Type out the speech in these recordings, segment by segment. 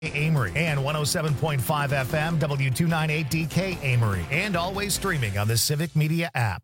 Amory and 107.5 FM W298DK Amory, and always streaming on the Civic Media app.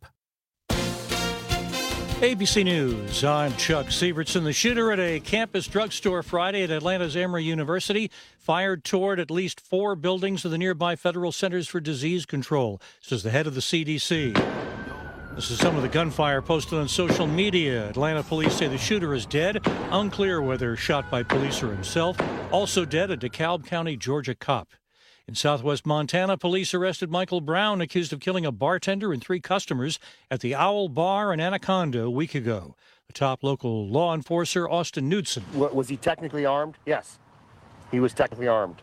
ABC News, I'm Chuck Sievertson. The shooter at a campus drugstore Friday at Atlanta's Emory University fired toward at least 4 buildings of the nearby Federal Centers for Disease Control, says the head of the CDC. This is some of the gunfire posted on social media. Atlanta police say the shooter is dead. Unclear whether shot by police or himself. Also dead, a DeKalb County, Georgia cop. In southwest Montana, police arrested Michael Brown, accused of killing a bartender and 3 customers at the Owl Bar in Anaconda a week ago. The top local law enforcer, Austin Knudsen. Was he technically armed? Yes, he was technically armed.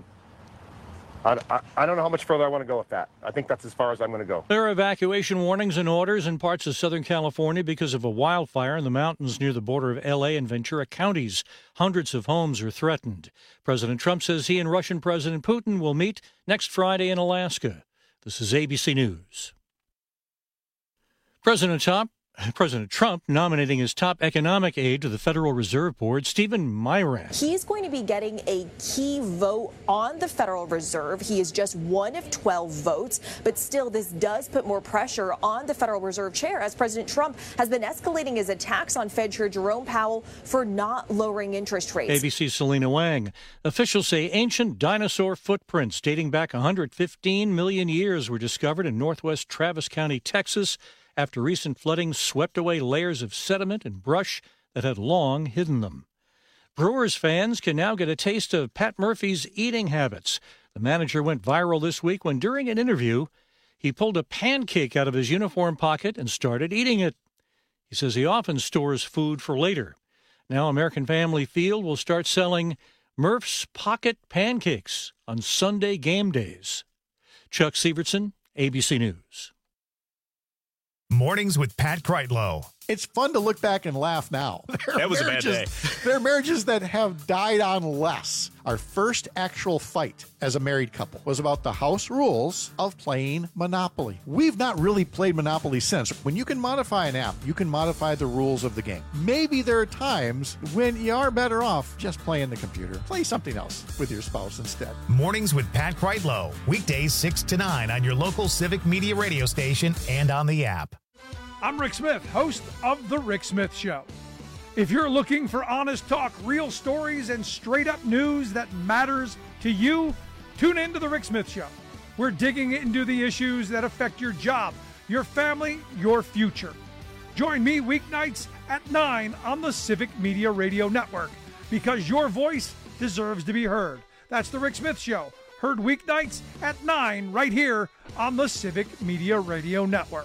I don't know how much further I want to go with that. I think that's as far as I'm going to go. There are evacuation warnings and orders in parts of Southern California because of a wildfire in the mountains near the border of L.A. and Ventura counties. Hundreds of homes are threatened. President Trump says he and Russian President Putin will meet next Friday in Alaska. This is ABC News. President Trump nominating his top economic aide to the Federal Reserve Board, Stephen Miran. He's going to be getting a key vote on the Federal Reserve. He is just one of 12 votes, but still this does put more pressure on the Federal Reserve chair as President Trump has been escalating his attacks on Fed Chair Jerome Powell for not lowering interest rates. ABC's Selena Wang. Officials say ancient dinosaur footprints dating back 115 million years were discovered in northwest Travis County, Texas, after recent flooding swept away layers of sediment and brush that had long hidden them. Brewers fans can now get a taste of Pat Murphy's eating habits. The manager went viral this week when, during an interview, he pulled a pancake out of his uniform pocket and started eating it. He says he often stores food for later. Now American Family Field will start selling Murph's Pocket Pancakes on Sunday game days. Chuck Sievertson, ABC News. Mornings with Pat Kreitlow. It's fun to look back and laugh now. That was a bad day. There are marriages that have died on less. Our first actual fight as a married couple was about the house rules of playing Monopoly. We've not really played Monopoly since. When you can modify an app, you can modify the rules of the game. Maybe there are times when you are better off just playing the computer. Play something else with your spouse instead. Mornings with Pat Kreitlow. Weekdays 6 to 9 on your local Civic Media radio station and on the app. I'm Rick Smith, host of The Rick Smith Show. If you're looking for honest talk, real stories, and straight-up news that matters to you, tune in to The Rick Smith Show. We're digging into the issues that affect your job, your family, your future. Join me weeknights at 9 on the Civic Media Radio Network, because your voice deserves to be heard. That's The Rick Smith Show, heard weeknights at 9 right here on the Civic Media Radio Network.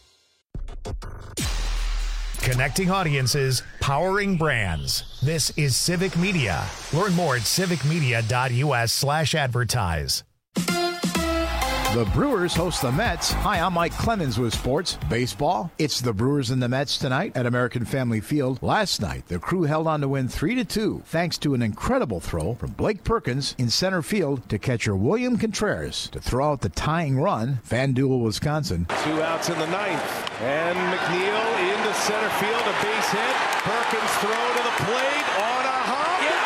Connecting audiences, powering brands. This is Civic Media. Learn more at civicmedia.us/advertise. The Brewers host the Mets. Hi, I'm Mike Clemens with sports. Baseball. It's the Brewers and the Mets tonight at American Family Field. Last night, the crew held on to win 3-2 thanks to an incredible throw from Blake Perkins in center field to catcher William Contreras to throw out the tying run. FanDuel, Wisconsin. 2 outs in the 9th. And McNeil into center field, a base hit. Perkins throw to the plate on a hop.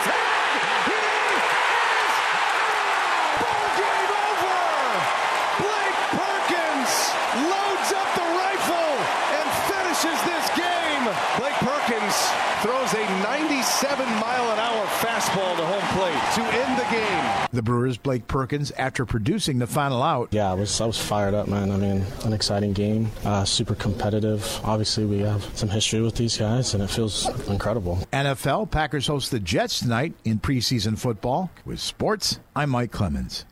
Blake Perkins throws a 97-mile-an-hour fastball to home plate to end the game. The Brewers' Blake Perkins, after producing the final out. Yeah, I was fired up, man. I mean, an exciting game, super competitive. Obviously, we have some history with these guys, and it feels incredible. NFL, Packers host the Jets tonight in preseason football. With sports, I'm Mike Clemens.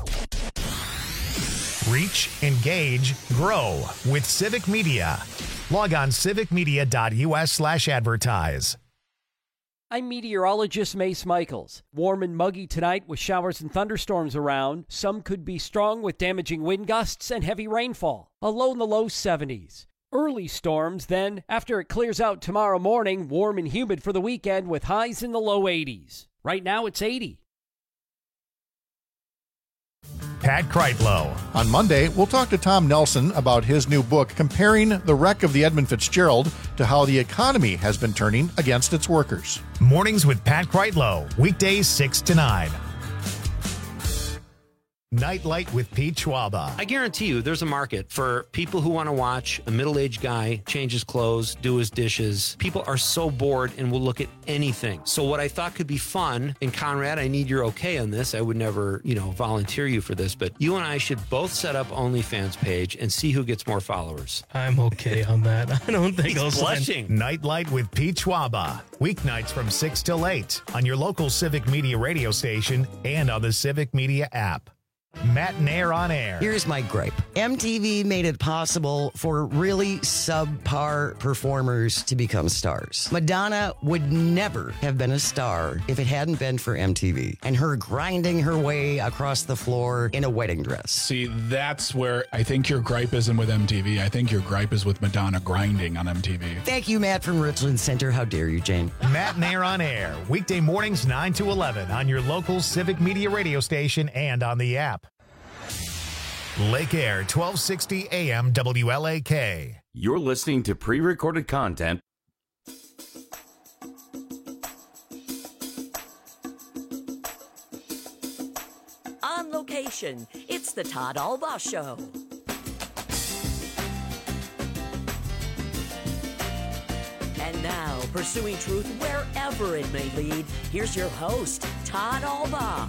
Reach, engage, grow with Civic Media. Log on civicmedia.us/advertise. I'm meteorologist Mace Michaels. Warm and muggy tonight with showers and thunderstorms around. Some could be strong with damaging wind gusts and heavy rainfall. A low in the low 70s. Early storms, then, after it clears out tomorrow morning, warm and humid for the weekend with highs in the low 80s. Right now it's 80. Pat Kreitlow. On Monday, we'll talk to Tom Nelson about his new book comparing the wreck of the Edmund Fitzgerald to how the economy has been turning against its workers. Mornings with Pat Kreitlow. Weekdays 6 to 9 Nightlight with Pete Schwaba. I guarantee you there's a market for people who want to watch a middle-aged guy change his clothes, do his dishes. People are so bored and will look at anything. So what I thought could be fun, and Conrad, I need your okay on this. I would never, volunteer you for this, but you and I should both set up OnlyFans page and see who gets more followers. I'm okay on that. I don't think I'll blushing. Nightlight with Pete Schwaba. Weeknights from 6 till 8 on your local Civic Media radio station and on the Civic Media app. Matt Nair on air. Here's my gripe. MTV made it possible for really subpar performers to become stars. Madonna would never have been a star if it hadn't been for MTV and her grinding her way across the floor in a wedding dress. See, that's where I think your gripe isn't with MTV. I think your gripe is with Madonna grinding on MTV. Thank you, Matt from Richland Center. How dare you, Jane? Matt Nair on air. Weekday mornings 9 to 11 on your local Civic Media radio station and on the app. Lake Air, 1260 AM WLAK. You're listening to pre-recorded content. On location, it's the Todd Alba Show. And now, pursuing truth wherever it may lead, here's your host, Todd Alba.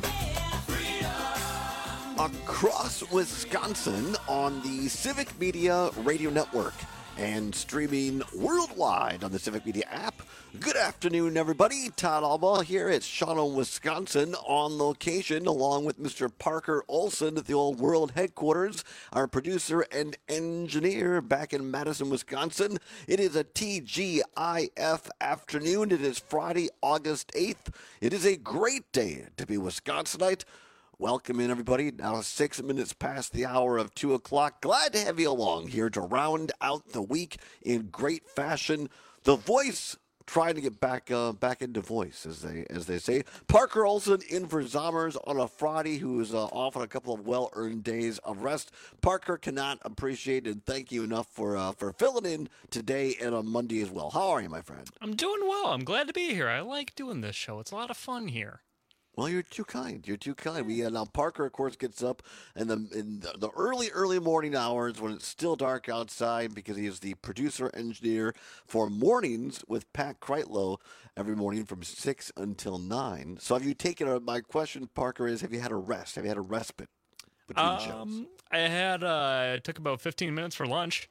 Across Wisconsin on the Civic Media Radio Network and streaming worldwide on the Civic Media app. Good afternoon, everybody. Todd Alba here at Shawano, Wisconsin, on location, along with Mr. Parker Olson at the Old World headquarters, our producer and engineer back in Madison, Wisconsin. It is a TGIF afternoon. It is Friday, August 8th. It is a great day to be Wisconsinite. Welcome in, everybody. Now 6 minutes past the hour of 2 o'clock. Glad to have you along here to round out the week in great fashion. The Voice trying to get back into voice, as they say. Parker Olson in for Zommers on a Friday, who is off on a couple of well-earned days of rest. Parker cannot appreciate and thank you enough for filling in today and on Monday as well. How are you, my friend? I'm doing well. I'm glad to be here. I like doing this show. It's a lot of fun here. Well, you're too kind. You're too kind. We now Parker, of course, gets up in the early morning hours when it's still dark outside because he is the producer engineer for Mornings with Pat Kreitlow every morning from 6 until 9. So have you taken my question, Parker, is have you had a rest? Have you had a respite between shows? I took about 15 minutes for lunch.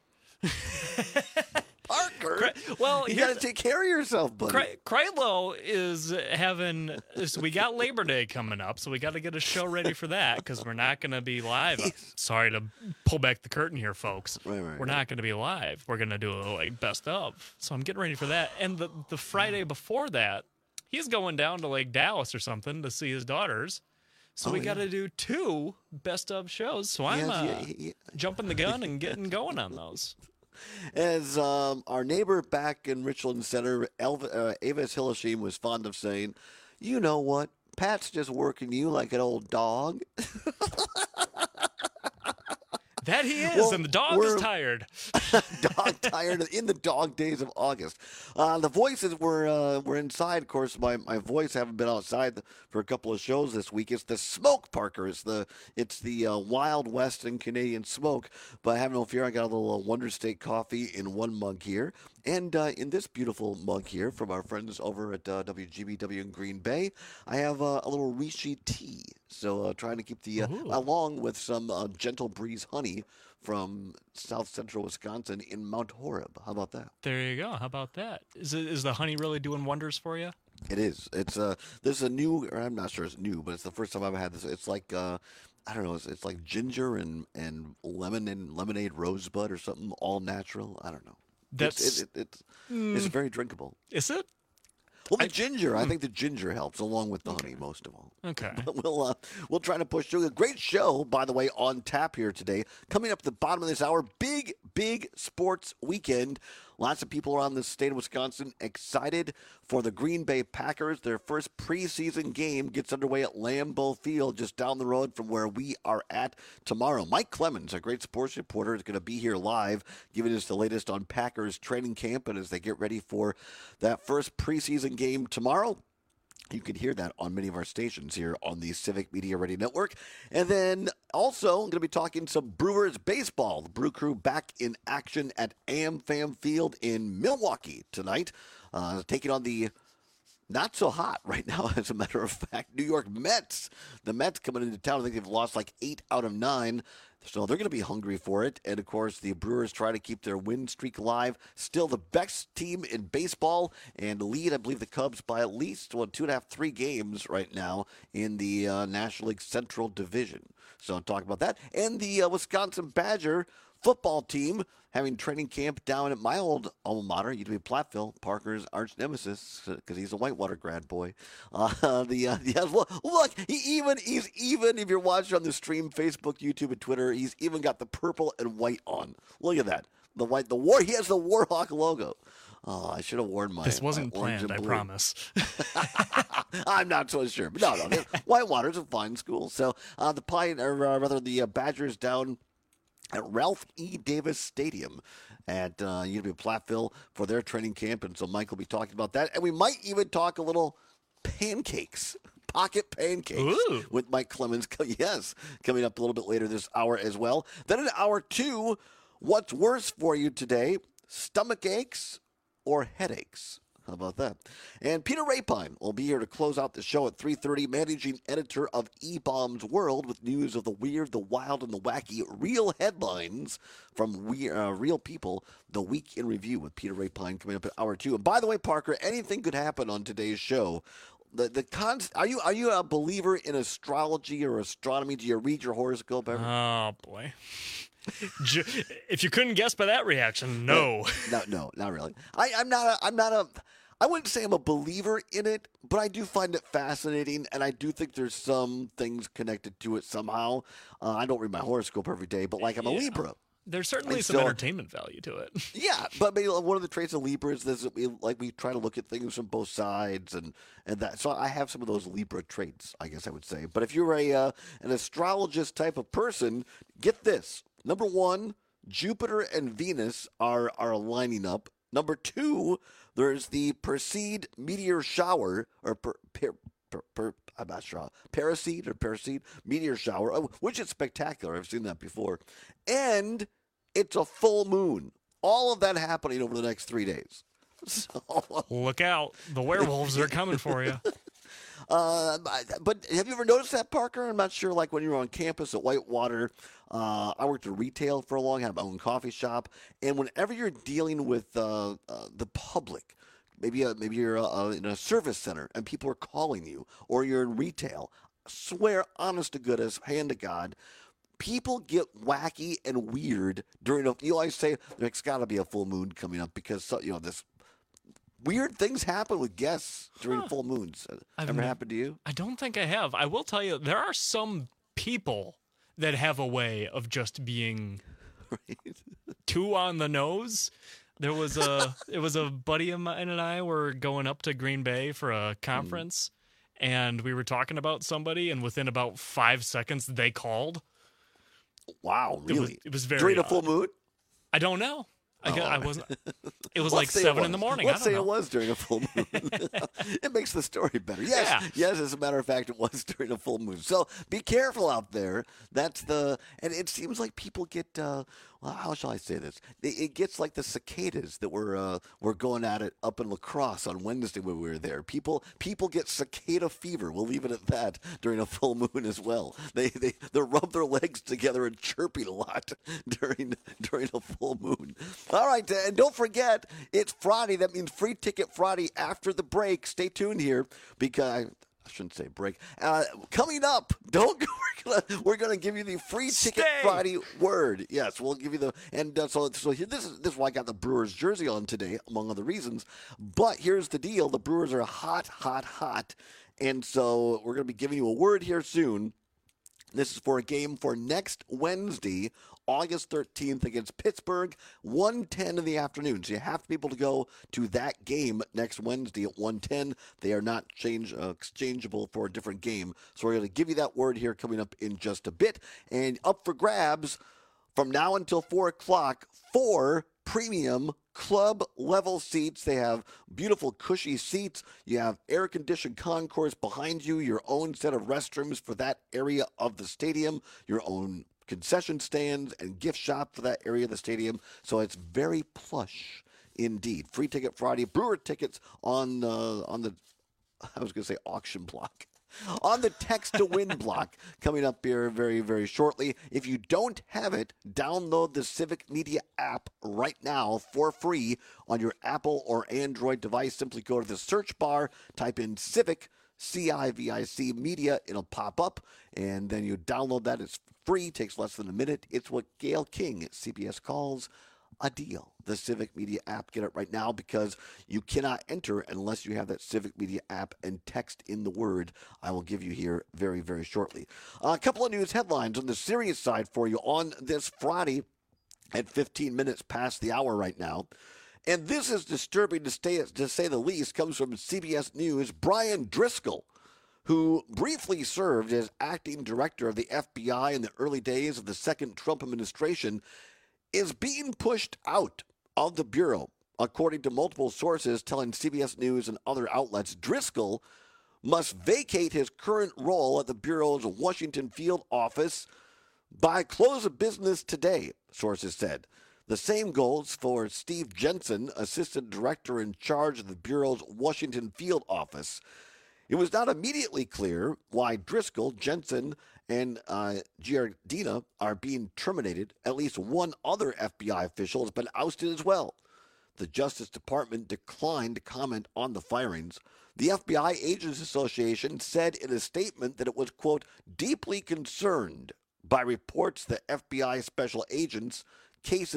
Parker, well, you got to take care of yourself, buddy. Kreitlow is having. So we got Labor Day coming up, so we got to get a show ready for that because we're not going to be live. Sorry to pull back the curtain here, folks. Right, we're not going to be live. We're going to do a best of. So I'm getting ready for that. And the Friday before that, he's going down to Lake Dallas or something to see his daughters. So we got to do 2 best of shows. So I'm jumping the gun and getting going on those. As our neighbor back in Richland Center, Avis Hilleshim, was fond of saying, you know what? Pat's just working you like an old dog. That he is, and the dog is tired. Dog tired in the dog days of August. The Voices were inside. Of course, my voice haven't been outside for a couple of shows this week. It's the smoke, Parker. It's the Wild West and Canadian smoke. But have no fear, I got a little Wonder State coffee in one mug here. And in this beautiful mug here from our friends over at WGBW in Green Bay, I have a little Rishi tea. So trying to keep the, along with some Gentle Breeze honey from South Central Wisconsin in Mount Horeb. How about that? There you go. How about that? Is the honey really doing wonders for you? It is. It's this is a new, or I'm not sure it's new, but it's the first time I've had this. It's like I don't know. It's like ginger and lemon and lemonade rosebud or something, all natural. I don't know. It's very drinkable. Is it? Well, the ginger. I think the ginger helps along with the honey most of all. Okay. But we'll try to push through. A great show, by the way, on tap here today. Coming up at the bottom of this hour, big sports weekend. Lots of people around the state of Wisconsin excited for the Green Bay Packers. Their first preseason game gets underway at Lambeau Field, just down the road from where we are at tomorrow. Mike Clemens, a great sports reporter, is going to be here live, giving us the latest on Packers training camp and as they get ready for that first preseason game tomorrow. You can hear that on many of our stations here on the Civic Media Radio Network. And then also, I'm going to be talking some Brewers baseball. The Brew Crew back in action at AmFam Field in Milwaukee tonight, taking on the not so hot right now, as a matter of fact, New York Mets. The Mets coming into town, I think they've lost like 8 out of 9. So they're going to be hungry for it. And, of course, the Brewers try to keep their win streak alive. Still the best team in baseball and lead, I believe, the Cubs by at least 2.5, 3 games right now in the National League Central Division. So I'll talk about that. And the Wisconsin Badger football team having training camp down at my old alma mater, UW Platteville, Parker's arch nemesis, because he's a Whitewater grad boy. Look, he's even if you're watching on the stream, Facebook, YouTube, and Twitter, he's even got the purple and white on. Look at that, the white, the war. He has the Warhawk logo. Oh, I should have worn my. This wasn't my orange planned, I and blue. promise. I'm not so sure, but no. Whitewater's a fine school. So the Badgers down at Ralph E. Davis Stadium at UW Platteville for their training camp. And so Mike will be talking about that. And we might even talk a little pancakes, pocket pancakes with Mike Clemens. Yes, coming up a little bit later this hour as well. Then in hour 2, what's worse for you today, stomach aches or headaches? How about that? And Peter Rapine will be here to close out the show at 3:30, managing editor of E-Bombs World, with news of the weird, the wild, and the wacky, real headlines from real people. The Week in Review with Peter Rapine coming up at hour 2. And by the way, Parker, anything could happen on today's show. Are you a believer in astrology or astronomy? Do you read your horoscope ever? Oh boy. If you couldn't guess by that reaction, no. No, not really. I wouldn't say I'm a believer in it, but I do find it fascinating, and I do think there's some things connected to it somehow. I don't read my horoscope every day, but I'm a Libra. There's certainly some entertainment value to it. Yeah, but maybe one of the traits of Libra is this: we try to look at things from both sides, and that. So I have some of those Libra traits, I guess I would say. But if you're an astrologist type of person, get this: number 1, Jupiter and Venus are lining up. Number 2, there's the Perseid meteor shower, or I'm not sure, Perseid meteor shower, which is spectacular. I've seen that before. And it's a full moon. All of that happening over the next 3 days. So, look out. The werewolves are coming for you. But have you ever noticed that, Parker? I'm not sure, when you were on campus at Whitewater, I worked in retail for a long time, had my own coffee shop, and whenever you're dealing with the public, maybe you're in a service center and people are calling you, or you're in retail, swear, honest to goodness, hand to God, people get wacky and weird during you always say there's got to be a full moon coming up because this weird things happen with guests during full moons. Ever happened to you? I don't think I have. I will tell you, there are some people that have a way of just being too on the nose. There was it was a buddy of mine and I were going up to Green Bay for a conference, and we were talking about somebody, and within about 5 seconds, they called. Wow, really? It was very during a odd. full moon? I don't know. I wasn't. It was Let's say 7 in the morning. Let's say I don't know. it was during a full moon. It makes the story better. Yes, as a matter of fact, it was during a full moon. So be careful out there. And it seems like people get. How shall I say this? It gets like the cicadas that were going at it up in La Crosse on Wednesday when we were there. People get cicada fever. We'll leave it at that during a full moon as well. They rub their legs together and chirping a lot during a full moon. All right, and don't forget, it's Friday. That means Free Ticket Friday after the break. Stay tuned here because I shouldn't say break. Coming up, we're gonna give you the Free Ticket Friday word. Yes, we'll give you so here, this is why I got the Brewers jersey on today, among other reasons. But here's the deal: the Brewers are hot, and so we're gonna be giving you a word here soon. This is for a game for next Wednesday, August 13th against Pittsburgh, 1:10 in the afternoon. So you have to be able to go to that game next Wednesday at 1:10. They are not exchangeable for a different game. So we're going to give you that word here coming up in just a bit. And up for grabs from now until 4 o'clock, 4 premium club level seats. They have beautiful cushy seats. You have air conditioned concourse behind you, your own set of restrooms for that area of the stadium, your own concession stands and gift shop for that area of the stadium. So it's very plush indeed. Free Ticket Friday, Brewer tickets on the I was going to say auction block. On the text to win block coming up here very, very shortly. If you don't have it, download the Civic Media app right now for free on your Apple or Android device. Simply go to the search bar, type in Civic, CIVIC Media. It'll pop up, and then you download that. It's free, takes less than a minute. It's what Gail King at CBS calls a deal. The Civic Media app. Get it right now because you cannot enter unless you have that Civic Media app and text in the word I will give you here very, very shortly. A couple of news headlines on the serious side for you on this Friday at 15 minutes past the hour right now. And this is disturbing to say the least. Comes from CBS News. Brian Driscoll, who briefly served as acting director of the FBI in the early days of the second Trump administration, is being pushed out of the Bureau, according to multiple sources telling CBS News and other outlets. Driscoll must vacate his current role at the Bureau's Washington field office by close of business today, sources said. The same goes for Steve Jensen, assistant director in charge of the Bureau's Washington field office. It was not immediately clear why Driscoll, Jensen, and Giardina are being terminated. At least one other FBI official has been ousted as well. The Justice Department declined to comment on the firings. The FBI Agents Association said in a statement that it was, quote, deeply concerned by reports that FBI special agents, case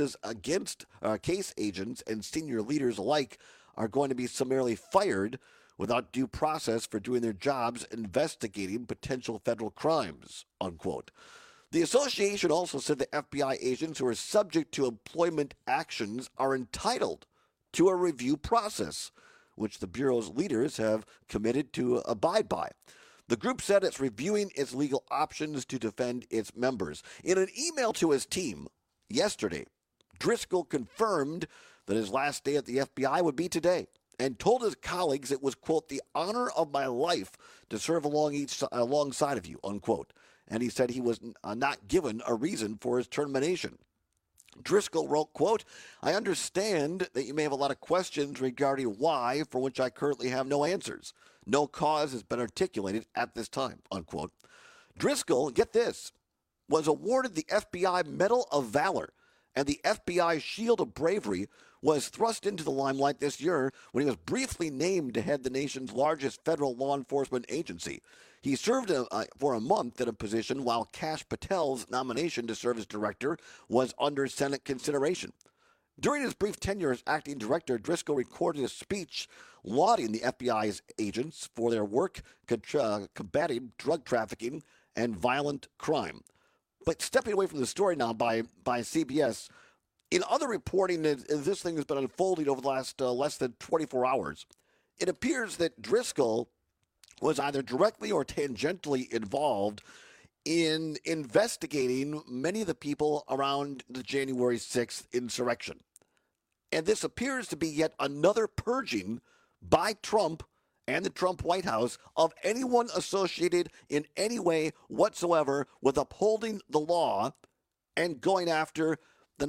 agents, and senior leaders alike are going to be summarily fired without due process for doing their jobs investigating potential federal crimes, unquote. The association also said that FBI agents who are subject to employment actions are entitled to a review process, which the Bureau's leaders have committed to abide by. The group said it's reviewing its legal options to defend its members. In an email to his team yesterday, Driscoll confirmed that his last day at the FBI would be today, and told his colleagues it was, quote, the honor of my life to serve alongside of you, unquote. And he said he was not given a reason for his termination. Driscoll wrote, quote, I understand that you may have a lot of questions regarding why, for which I currently have no answers. No cause has been articulated at this time, unquote. Driscoll, get this, was awarded the FBI Medal of Valor, and the FBI Shield of Bravery was thrust into the limelight this year when he was briefly named to head the nation's largest federal law enforcement agency. He served for a month in a position while Kash Patel's nomination to serve as director was under Senate consideration. During his brief tenure as acting director, Driscoll recorded a speech lauding the FBI's agents for their work combating drug trafficking and violent crime. But stepping away from the story now by CBS, in other reporting, as this thing has been unfolding over the last less than 24 hours, it appears that Driscoll was either directly or tangentially involved in investigating many of the people around the January 6th insurrection. And this appears to be yet another purging by Trump and the Trump White House of anyone associated in any way whatsoever with upholding the law and going after the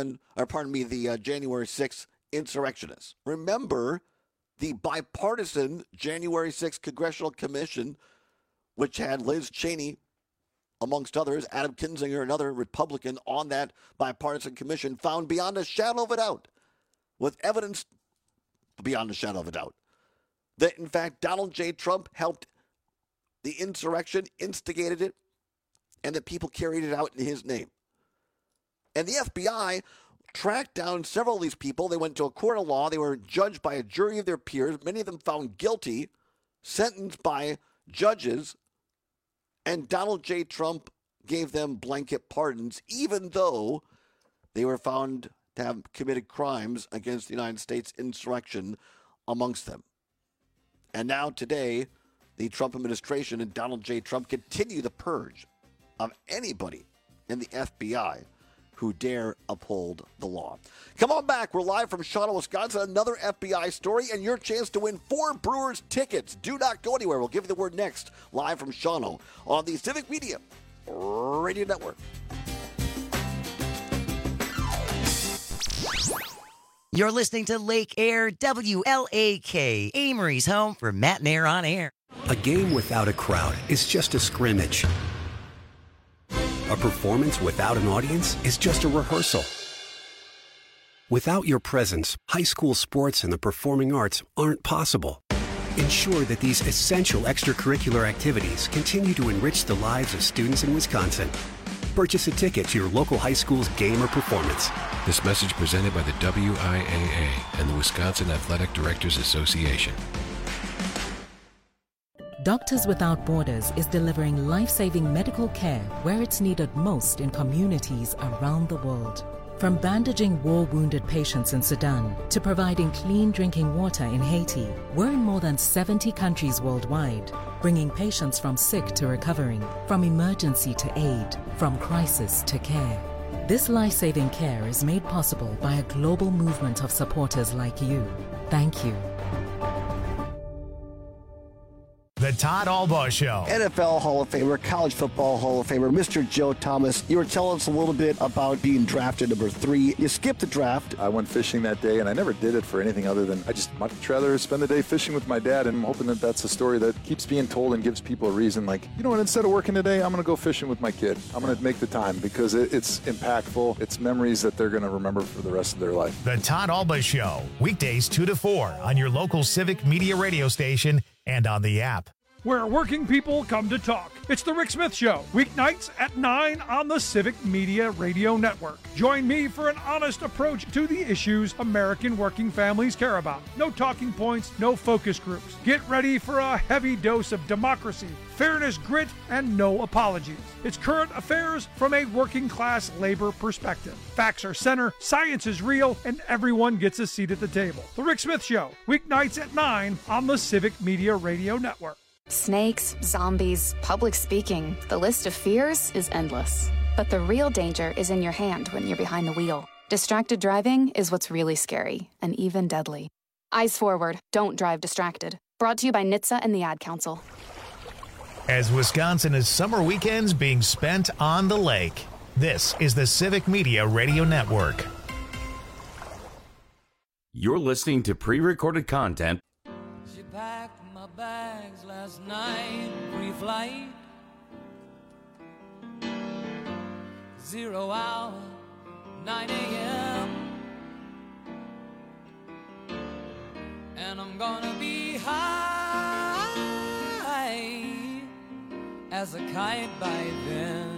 the January 6th insurrectionists. Remember, the bipartisan January 6th Congressional Commission, which had Liz Cheney, amongst others, Adam Kinzinger, another Republican on that bipartisan commission, found beyond a shadow of a doubt, with evidence beyond a shadow of a doubt, that in fact Donald J. Trump helped the insurrection, instigated it, and that people carried it out in his name. And the FBI tracked down several of these people. They went to a court of law. They were judged by a jury of their peers, many of them found guilty, sentenced by judges, and Donald J. Trump gave them blanket pardons, even though they were found to have committed crimes against the United States insurrection amongst them. And now today, the Trump administration and Donald J. Trump continue the purge of anybody in the FBI who dare uphold the law. Come on back. We're live from Shawano, Wisconsin. Another FBI story and your chance to win 4 Brewers tickets. Do not go anywhere. We'll give you the word next. Live from Shawano on the Civic Media Radio Network. You're listening to Lake Air WLAK, Amory's home for Matt and Air on Air. A game without a crowd is just a scrimmage. A performance without an audience is just a rehearsal. Without your presence, high school sports and the performing arts aren't possible. Ensure that these essential extracurricular activities continue to enrich the lives of students in Wisconsin. Purchase a ticket to your local high school's game or performance. This message presented by the WIAA and the Wisconsin Athletic Directors Association. Doctors Without Borders is delivering life-saving medical care where it's needed most in communities around the world. From bandaging war-wounded patients in Sudan to providing clean drinking water in Haiti, we're in more than 70 countries worldwide, bringing patients from sick to recovering, from emergency to aid, from crisis to care. This life-saving care is made possible by a global movement of supporters like you. Thank you. The Todd Albaugh Show. NFL Hall of Famer, College Football Hall of Famer, Mr. Joe Thomas. You were telling us a little bit about being drafted number 3. You skipped the draft. I went fishing that day, and I never did it for anything other than I just much rather spend the day fishing with my dad, and I'm hoping that that's a story that keeps being told and gives people a reason. Like, you know what, instead of working today, I'm going to go fishing with my kid. I'm going to make the time because it's impactful. It's memories that they're going to remember for the rest of their life. The Todd Albaugh Show, weekdays 2 to 4 on your local Civic Media radio station and on the app. Where working people come to talk. It's the Rick Smith Show, weeknights at 9 on the Civic Media Radio Network. Join me for an honest approach to the issues American working families care about. No talking points, no focus groups. Get ready for a heavy dose of democracy, fairness, grit, and no apologies. It's current affairs from a working class labor perspective. Facts are center, science is real, and everyone gets a seat at the table. The Rick Smith Show, weeknights at 9 on the Civic Media Radio Network. Snakes, zombies, public speaking, the list of fears is endless. But the real danger is in your hand when you're behind the wheel. Distracted driving is what's really scary and even deadly. Eyes forward, don't drive distracted. Brought to you by NHTSA and the Ad Council. As Wisconsin is summer weekends being spent on the lake, this is the Civic Media Radio Network. You're listening to pre-recorded content. She packed my bags last night, pre-flight. 0 hour, 9 a.m. And I'm gonna be high as a kite by then.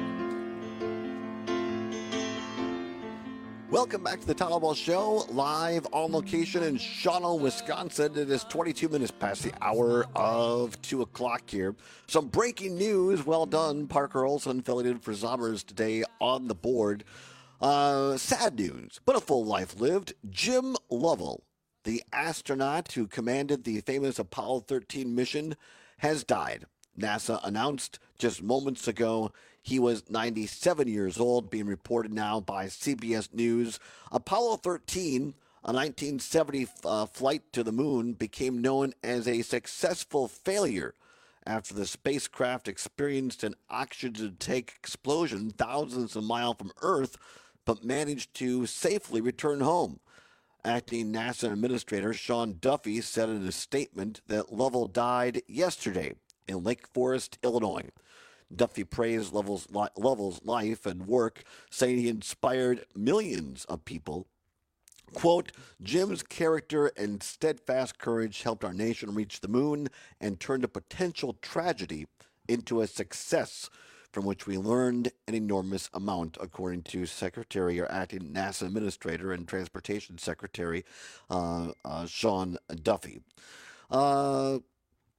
Welcome back to the Todd Albaugh Show, live on location in Shawano, Wisconsin. It is 22 minutes past the hour of 2 o'clock here. Some breaking news. Well done, Parker Olson, filling in for Zommers today on the board. Sad news, but a full life lived. Jim Lovell, the astronaut who commanded the famous Apollo 13 mission, has died. NASA announced just moments ago he was 97 years old, being reported now by CBS News. Apollo 13, a 1970 flight to the moon, became known as a successful failure after the spacecraft experienced an oxygen tank explosion thousands of miles from Earth, but managed to safely return home. Acting NASA Administrator Sean Duffy said in a statement that Lovell died yesterday in Lake Forest, Illinois. Duffy praised Lovell's life and work, saying he inspired millions of people. Quote, Jim's character and steadfast courage helped our nation reach the moon and turned a potential tragedy into a success from which we learned an enormous amount, according to Secretary or Acting NASA Administrator and Transportation Secretary Sean Duffy.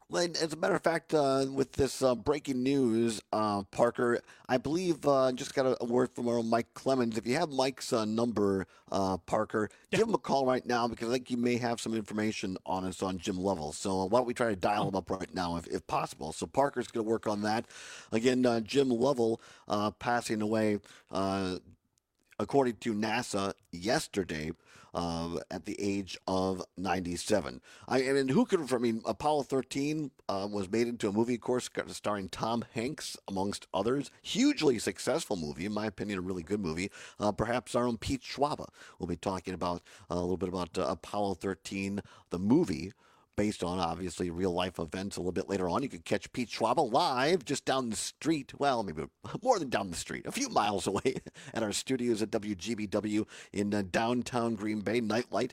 Well, as a matter of fact, with this breaking news, Parker, I believe just got a word from our own Mike Clemens. If you have Mike's number, Parker, give him a call right now because I think you may have some information on us on Jim Lovell. So why don't we try to dial him up right now if possible? So Parker's going to work on that. Again, Jim Lovell passing away, according to NASA yesterday. At the age of 97. Apollo 13 was made into a movie, of course, starring Tom Hanks, amongst others. Hugely successful movie, in my opinion, a really good movie. Perhaps our own Pete Schwaba will be talking about a little bit about Apollo 13, the movie, based on, obviously, real-life events a little bit later on. You can catch Pete Schwaba live just down the street. Well, maybe more than down the street, a few miles away at our studios at WGBW in downtown Green Bay. Nightlight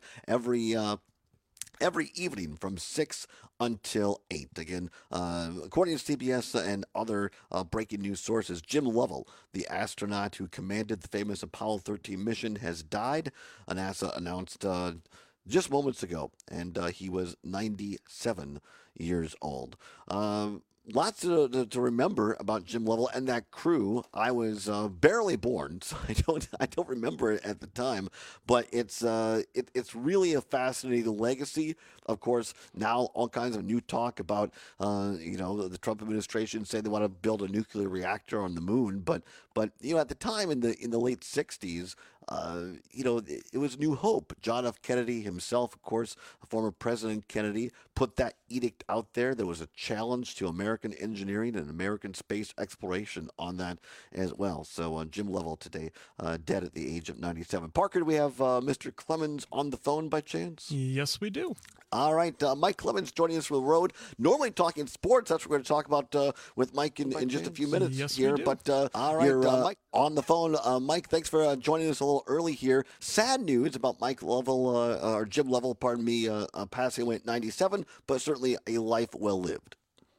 every evening from 6 until 8. Again, according to CBS and other breaking news sources, Jim Lovell, the astronaut who commanded the famous Apollo 13 mission, has died. NASA announced just moments ago, and he was 97 years old. Lots to remember about Jim Lovell and that crew. I was barely born, so I don't remember it at the time. But it's really a fascinating legacy. Of course, now all kinds of new talk about the Trump administration saying they want to build a nuclear reactor on the moon. But at the time in the late '60s. It was New Hope. John F. Kennedy himself, of course, former President Kennedy, put that edict out there. There was a challenge to American engineering and American space exploration on that as well. So Jim Lovell today, dead at the age of 97. Parker, do we have Mr. Clemens on the phone by chance? Yes, we do. All right, Mike Clemens joining us from the road. Normally talking sports. That's what we're going to talk about with Mike in just a few minutes here. But all right, Mike on the phone. Mike, thanks for joining us a little early here. Sad news about Mike Lovell, or Jim Lovell, pardon me, passing away at 97, but certainly a life well lived.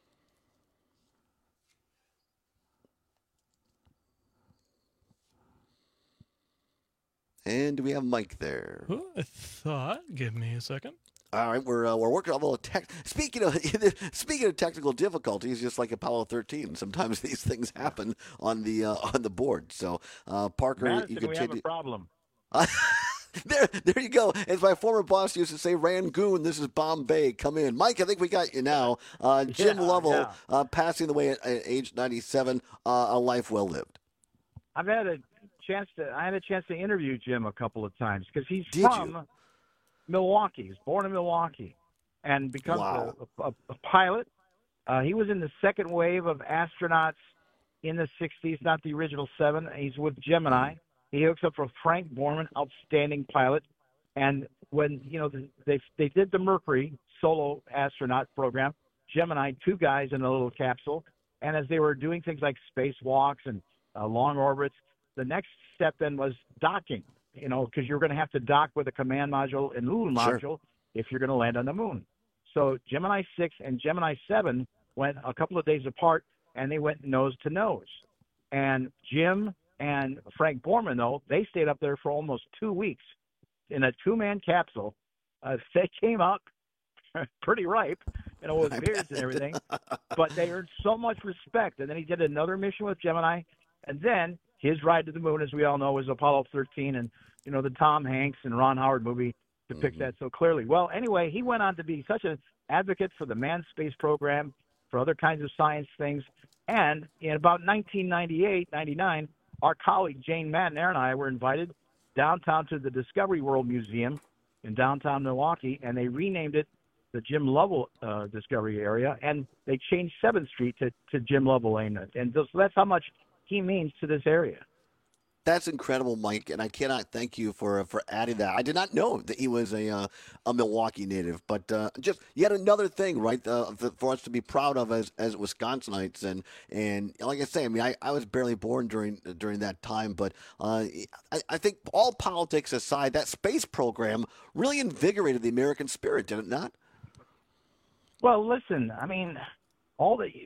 And do we have Mike there? Oh, I thought. Give me a second. All right, we're working on a little tech. Speaking of technical difficulties, just like Apollo 13, sometimes these things happen on the board. So, Parker, Madison, you can we have a problem. There you go. As my former boss used to say, Rangoon, this is Bombay. Come in. Mike, I think we got you now. Jim Lovell passing away at age 97, a life well lived. I had a chance to interview Jim a couple of times because he's from Milwaukee. He's born in Milwaukee and becomes a pilot. He was in the second wave of astronauts in the 60s, not the original 7. He's with Gemini. He hooks up with Frank Borman, outstanding pilot. And when they did the Mercury solo astronaut program, Gemini, 2 guys in a little capsule. And as they were doing things like spacewalks and long orbits, the next step then was docking. Because you're going to have to dock with a command module and Lulu module if you're going to land on the moon. So Gemini 6 and Gemini 7 went a couple of days apart, and they went nose to nose. And Jim and Frank Borman, though, they stayed up there for almost 2 weeks in a 2-man capsule. They came out pretty ripe, with beards and everything. But they earned so much respect. And then he did another mission with Gemini, and then his ride to the moon, as we all know, was Apollo 13, and the Tom Hanks and Ron Howard movie depicts that so clearly. Well, anyway, he went on to be such an advocate for the manned space program, for other kinds of science things, and in about 1998, 99, our colleague Jane Madden and I were invited downtown to the Discovery World Museum in downtown Milwaukee, and they renamed it the Jim Lovell Discovery Area, and they changed 7th Street to Jim Lovell Lane, and so that's how much he means to this area. That's incredible, Mike, and I cannot thank you for adding that. I did not know that he was a Milwaukee native, but just yet another thing, right, for us to be proud of as Wisconsinites. And like I say, I was barely born during that time, but I think all politics aside, that space program really invigorated the American spirit, did it not? Well, listen, all the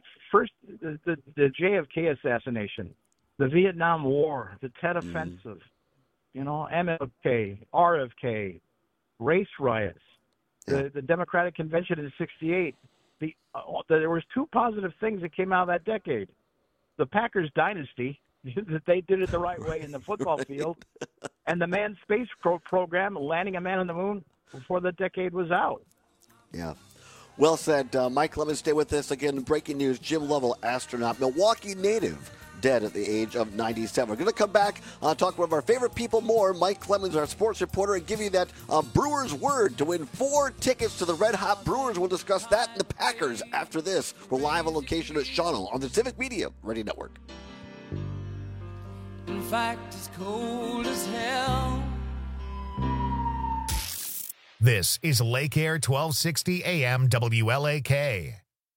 JFK assassination, the Vietnam War, the Tet Offensive, MLK, RFK, race riots, the Democratic Convention in '68, there was two positive things that came out of that decade. The Packers dynasty, that they did it the right way in the football field, and the manned space program, landing a man on the moon before the decade was out. Yeah. Well said. Mike Clemens, stay with us. Again, breaking news, Jim Lovell, astronaut, Milwaukee native, dead at the age of 97. We're going to come back, talk about our favorite people more. Mike Clemens, our sports reporter, and give you that Brewers word to win 4 tickets to the Red Hot Brewers. We'll discuss that and the Packers after this. We're live on location at Shawano on the Civic Media Radio Network. In fact, it's cold as hell. This is Lake Air 1260 AM WLAK.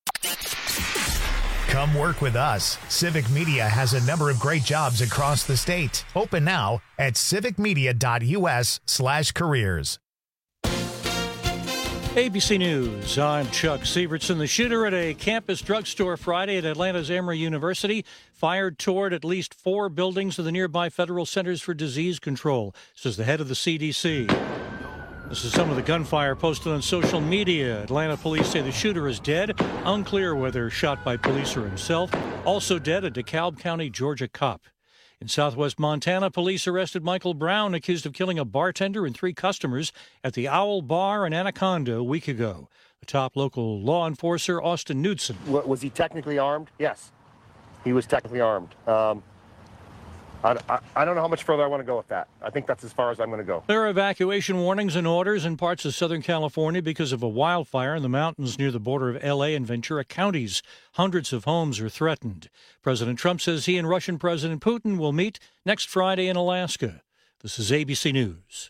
Come work with us. Civic Media has a number of great jobs across the state. Open now at civicmedia.us/careers. ABC News, I'm Chuck Sievertson. The shooter at a campus drugstore Friday at Atlanta's Emory University fired toward at least 4 buildings of the nearby Federal Centers for Disease Control, says the head of the CDC. This is some of the gunfire posted on social media. Atlanta police say the shooter is dead. Unclear whether shot by police or himself. Also dead, a DeKalb County, Georgia cop. In southwest Montana, police arrested Michael Brown, accused of killing a bartender and 3 customers at the Owl Bar in Anaconda a week ago. The top local law enforcer, Austin Knudsen. Was he technically armed? Yes, he was technically armed. I don't know how much further I want to go with that. I think that's as far as I'm going to go. There are evacuation warnings and orders in parts of Southern California because of a wildfire in the mountains near the border of L.A. and Ventura counties. Hundreds of homes are threatened. President Trump says he and Russian President Putin will meet next Friday in Alaska. This is ABC News.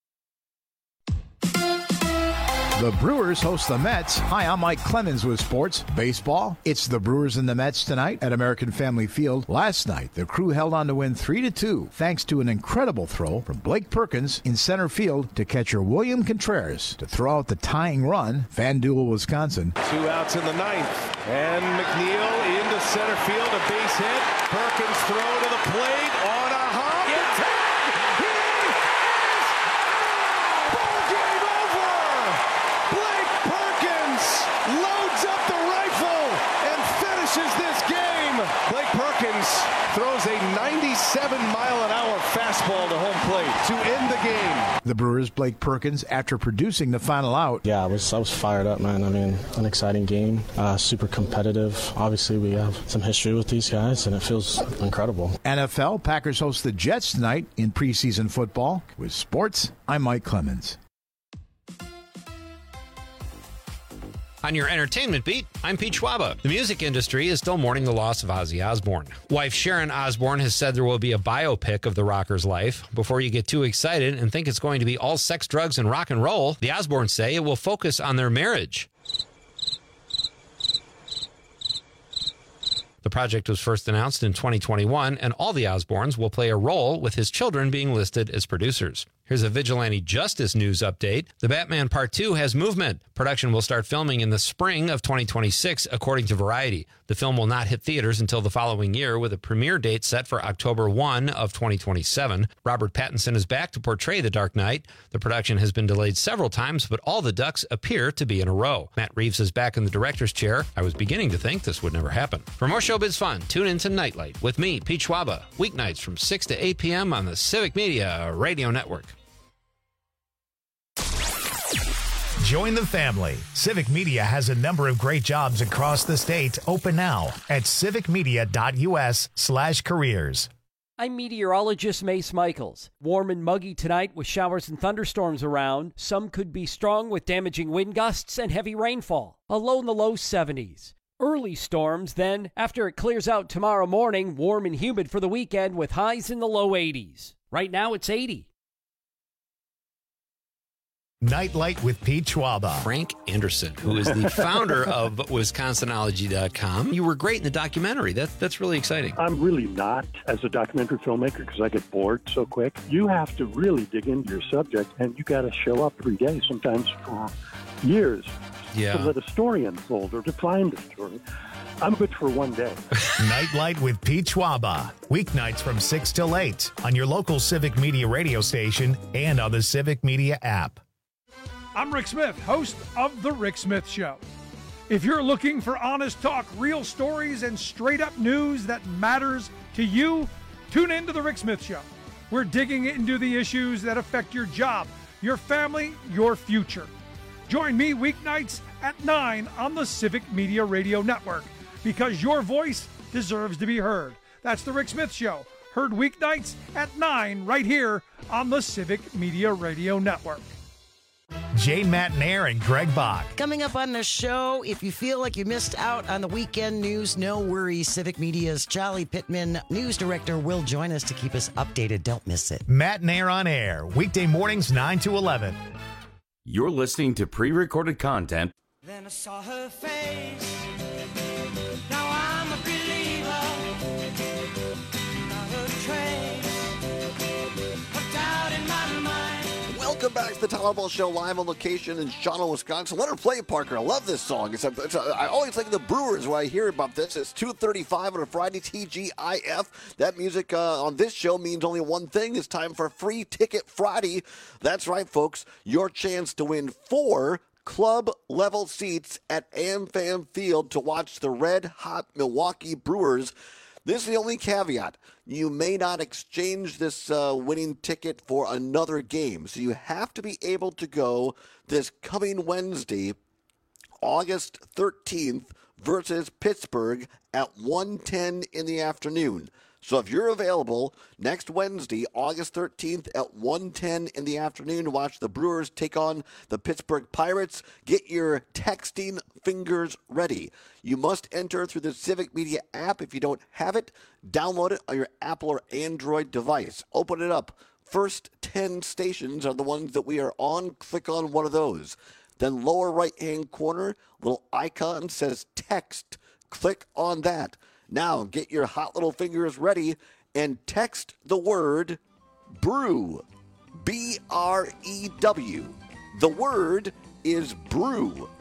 The Brewers host the Mets. Hi, I'm Mike Clemens with sports. Baseball. It's the Brewers and the Mets tonight at American Family Field. Last night, the Crew held on to win 3-2 thanks to an incredible throw from Blake Perkins in center field to catcher William Contreras to throw out the tying run. FanDuel, Wisconsin. 2 outs in the 9th. And McNeil into center field. A base hit. Perkins throw to the plate on a hop. Throws a 97-mile-an-hour fastball to home plate to end the game. The Brewers' Blake Perkins, after producing the final out. Yeah, I was fired up, man. I mean, an exciting game, super competitive. Obviously, we have some history with these guys, and it feels incredible. NFL, Packers host the Jets tonight in preseason football. With sports, I'm Mike Clemens. On your entertainment beat, I'm Pete Schwaba. The music industry is still mourning the loss of Ozzy Osbourne. Wife Sharon Osbourne has said there will be a biopic of the rocker's life. Before you get too excited and think it's going to be all sex, drugs, and rock and roll, the Osbournes say it will focus on their marriage. The project was first announced in 2021, and all the Osbournes will play a role, with his children being listed as producers. Here's a vigilante justice news update. The Batman Part 2 has movement. Production will start filming in the spring of 2026, according to Variety. The film will not hit theaters until the following year, with a premiere date set for October 1 of 2027. Robert Pattinson is back to portray the Dark Knight. The production has been delayed several times, but all the ducks appear to be in a row. Matt Reeves is back in the director's chair. I was beginning to think this would never happen. For more showbiz fun, tune in to Nightlight with me, Pete Schwaba, weeknights from 6 to 8 p.m. on the Civic Media Radio Network. Join the family. Civic Media has a number of great jobs across the state. Open now at civicmedia.us/careers. I'm meteorologist Mace Michaels. Warm and muggy tonight with showers and thunderstorms around. Some could be strong with damaging wind gusts and heavy rainfall. A low in the low 70s. Early storms, then, after it clears out tomorrow morning, warm and humid for the weekend with highs in the low 80s. Right now it's 80. Nightlight with Pete Schwaba. Frank Anderson, who is the founder of WisconsinOlogy.com. You were great in the documentary. That's really exciting. I'm really not as a documentary filmmaker because I get bored so quick. You have to really dig into your subject, and you got to show up every day, sometimes for years, to let a story unfold or to find a story. I'm good for one day. Nightlight with Pete Schwaba. Weeknights from 6 till 8 on your local Civic Media radio station and on the Civic Media app. I'm Rick Smith, host of The Rick Smith Show. If you're looking for honest talk, real stories, and straight-up news that matters to you, tune in to The Rick Smith Show. We're digging into the issues that affect your job, your family, your future. Join me weeknights at 9 on the Civic Media Radio Network, because your voice deserves to be heard. That's The Rick Smith Show, heard weeknights at 9 right here on the Civic Media Radio Network. Jane Matnair and Greg Bach. Coming up on the show, if you feel like you missed out on the weekend news, no worries. Civic Media's Charlie Pittman, news director, will join us to keep us updated. Don't miss it. Matnair on air, weekday mornings 9 to 11. You're listening to pre-recorded content. Then I saw her face. Now I'm a believer. Not a trace of doubt in my mind. Welcome back to the Tyler Ball Show, live on location in Shawano, Wisconsin. Let her play, Parker. I love this song. I always think of the Brewers when I hear about this. It's 2:35 on a Friday, TGIF. That music on this show means only one thing. It's time for Free Ticket Friday. That's right, folks. Your chance to win 4 club-level seats at AmFam Field to watch the red-hot Milwaukee Brewers. This is the only caveat. You may not exchange this winning ticket for another game. So you have to be able to go this coming Wednesday, August 13th, versus Pittsburgh at 1:10 in the afternoon. So if you're available next Wednesday, August 13th at 1:10 in the afternoon to watch the Brewers take on the Pittsburgh Pirates, get your texting fingers ready. You must enter through the Civic Media app. If you don't have it, download it on your Apple or Android device. Open it up. First 10 stations are the ones that we are on. Click on one of those. Then lower right-hand corner, little icon says text. Click on that. Now, get your hot little fingers ready and text the word brew, B-R-E-W. The word is brew,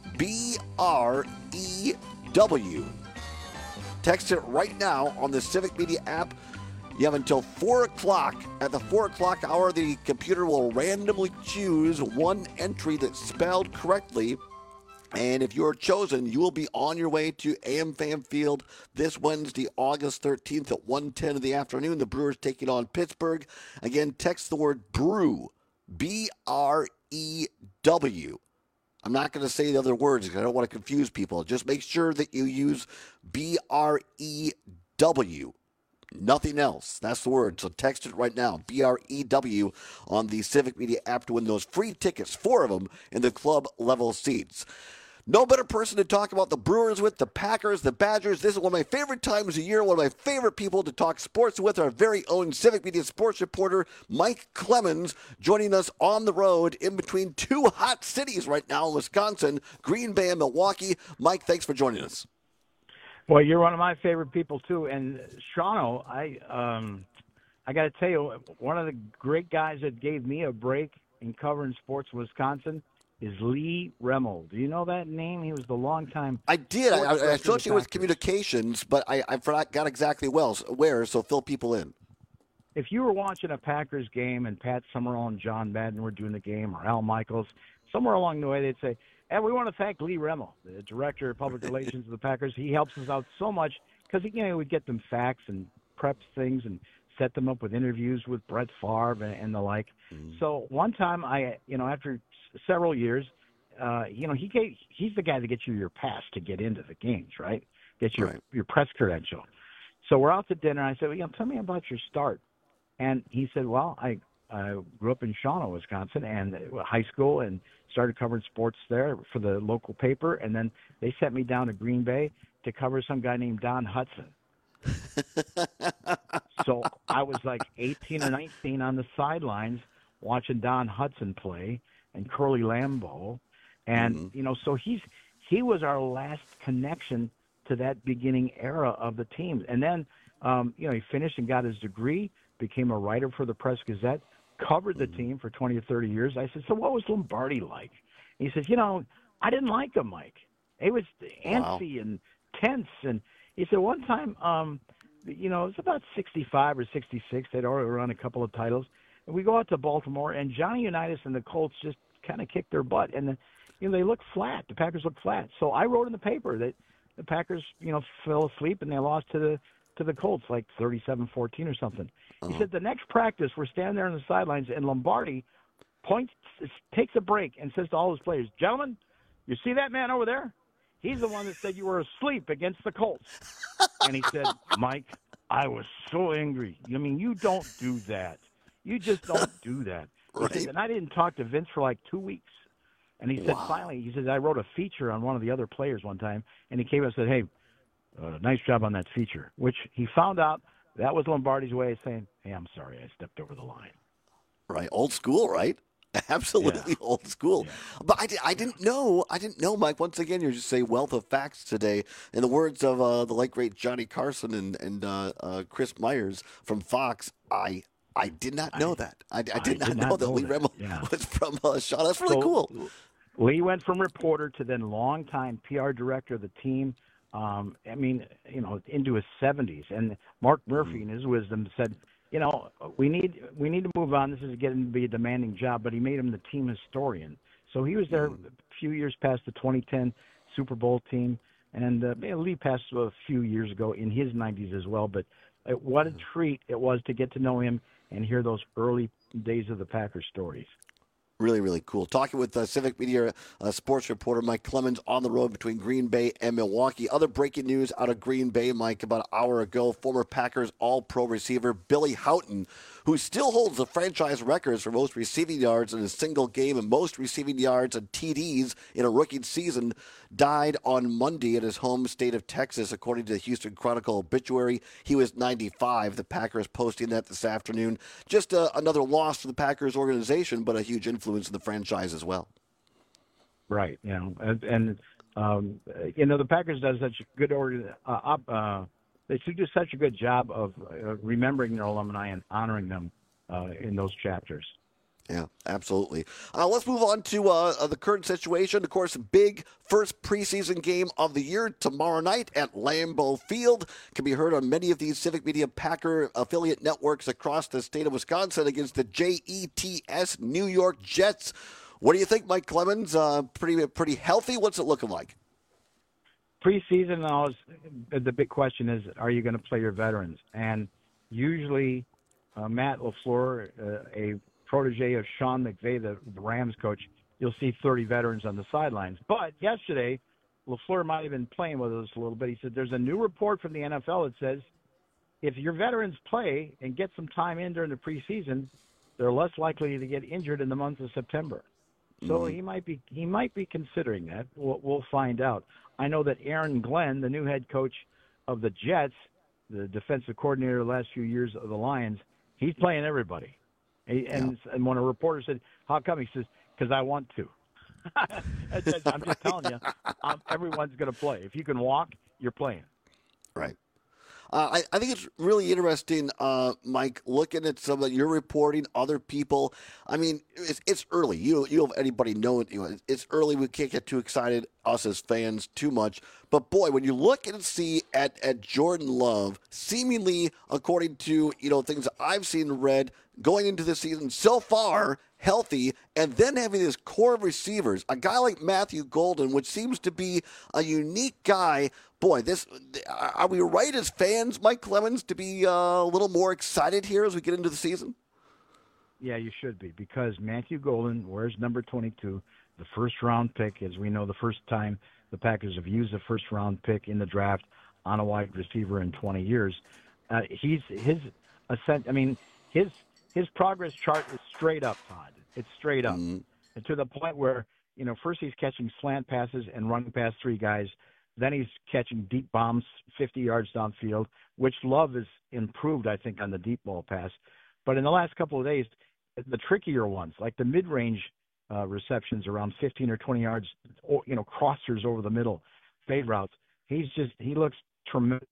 B-R-E-W. Text it right now on the Civic Media app. You have until 4 o'clock. At the 4 o'clock hour, the computer will randomly choose one entry that's spelled correctly. And if you're chosen, you will be on your way to AmFam Field this Wednesday, August 13th at 1:10 in the afternoon. The Brewers taking on Pittsburgh. Again, text the word brew, B-R-E-W. I'm not going to say the other words because I don't want to confuse people. Just make sure that you use B-R-E-W. Nothing else. That's the word. So text it right now, B-R-E-W, on the Civic Media app to win those free tickets, 4 of them, in the club-level seats. No better person to talk about the Brewers with, the Packers, the Badgers. This is one of my favorite times of year, one of my favorite people to talk sports with, our very own Civic Media sports reporter, Mike Clemens, joining us on the road in between 2 hot cities right now in Wisconsin, Green Bay and Milwaukee. Mike, thanks for joining us. Well, you're one of my favorite people, too. And, Shawano, I got to tell you, one of the great guys that gave me a break in covering sports in Wisconsin is Lee Remmel. Do you know that name? He was the longtime. I did. I associated with communications, but I forgot exactly where, so fill people in. If you were watching a Packers game and Pat Summerall and John Madden were doing the game, or Al Michaels, somewhere along the way they'd say, "And we want to thank Lee Remmel, the director of public relations of the Packers. He helps us out so much because he would get them facts and preps things and set them up with interviews with Brett Favre and the like." So one time, after several years, he's the guy that gets you your pass to get into the games, right? Gets your press credential. So we're out to dinner. I said, "Well, tell me about your start." And he said, "Well, I grew up in Shawano, Wisconsin, and high school, and started covering sports there for the local paper. And then they sent me down to Green Bay to cover some guy named Don Hudson." So I was like 18 or 19 on the sidelines watching Don Hudson play and Curly Lambeau. And, so he was our last connection to that beginning era of the team. And then, he finished and got his degree, became a writer for the Press-Gazette, covered the team for 20 or 30 years. I said, "So what was Lombardi like?" He says, "I didn't like him, Mike. It was antsy and tense." And he said one time, it was about 65 or 66. They'd already run a couple of titles. And we go out to Baltimore, and Johnny Unitas and the Colts just kind of kicked their butt. And, they look flat. The Packers look flat. So I wrote in the paper that the Packers, fell asleep and they lost to the Colts like 37-14 or something. He said the next practice, we're standing there on the sidelines, and Lombardi takes a break and says to all his players, "Gentlemen, you see that man over there? He's the one that said you were asleep against the Colts." And he said, "Mike, I was so angry. You don't do that. You just don't do that." He said, and I didn't talk to Vince for like 2 weeks. And he said, finally, he said, I wrote a feature on one of the other players one time, and he came and said, "Hey, nice job on that feature," which he found out that was Lombardi's way of saying, "Hey, I'm sorry, I stepped over the line." Right. Old school, right? Absolutely old school. Yeah. But I didn't know, Mike. Once again, you're just a wealth of facts today. In the words of the late, great Johnny Carson and Chris Myers from Fox, I did not know that. I did not know that Lee Remmel was from Shaw. That's really cool. Lee went from reporter to then longtime PR director of the team. Into his 70s. And Mark Murphy, in his wisdom, said, we need to move on. This is getting to be a demanding job, but he made him the team historian. So he was there a few years past the 2010 Super Bowl team, and Lee passed a few years ago in his 90s as well. But what a treat it was to get to know him and hear those early days of the Packers stories. Really, really cool. Talking with Civic Media sports reporter Mike Clemens on the road between Green Bay and Milwaukee. Other breaking news out of Green Bay, Mike, about an hour ago. Former Packers All-Pro receiver Billy Houghton, who still holds the franchise records for most receiving yards in a single game and most receiving yards and TDs in a rookie season, died on Monday at his home state of Texas, according to the Houston Chronicle obituary. He was 95. The Packers posting that this afternoon. Just another loss for the Packers organization, but a huge influence in the franchise as well. Right. The Packers does such a good they should do such a good job of remembering their alumni and honoring them in those chapters. Yeah, absolutely. Let's move on to the current situation. Of course, big first preseason game of the year tomorrow night at Lambeau Field. Can be heard on many of these Civic Media Packer affiliate networks across the state of Wisconsin against the JETS New York Jets. What do you think, Mike Clemens? Pretty healthy? What's it looking like? Preseason, the big question is, are you going to play your veterans? And usually Matt LaFleur, a protege of Sean McVay, the Rams coach, you'll see 30 veterans on the sidelines. But yesterday, LaFleur might have been playing with us a little bit. He said there's a new report from the NFL that says if your veterans play and get some time in during the preseason, they're less likely to get injured in the month of September. So he might be considering that. We'll find out. I know that Aaron Glenn, the new head coach of the Jets, the defensive coordinator the last few years of the Lions, he's playing everybody. And when a reporter said, "How come?" he says, "Because I want to." I'm just telling you, everyone's going to play. If you can walk, you're playing. Right. I think it's really interesting, Mike, looking at some of your reporting, other people. I mean, it's early. You don't have anybody know. It's early. We can't get too excited, us as fans, too much. But, boy, when you look and see at Jordan Love, seemingly, according to, things that I've seen and read, going into the season so far healthy, and then having this core of receivers, a guy like Matthew Golden, which seems to be a unique guy. Boy, are we right as fans, Mike Clemens, to be a little more excited here as we get into the season? Yeah, you should be, because Matthew Golden wears number 22, the first-round pick, as we know, the first time the Packers have used a first-round pick in the draft on a wide receiver in 20 years. His progress chart is straight up, Todd. It's straight up. And to the point where, first he's catching slant passes and running past three guys. Then he's catching deep bombs 50 yards downfield, which Love has improved, I think, on the deep ball pass. But in the last couple of days, the trickier ones, like the mid-range receptions around 15 or 20 yards, crossers over the middle, fade routes, he looks tremendous.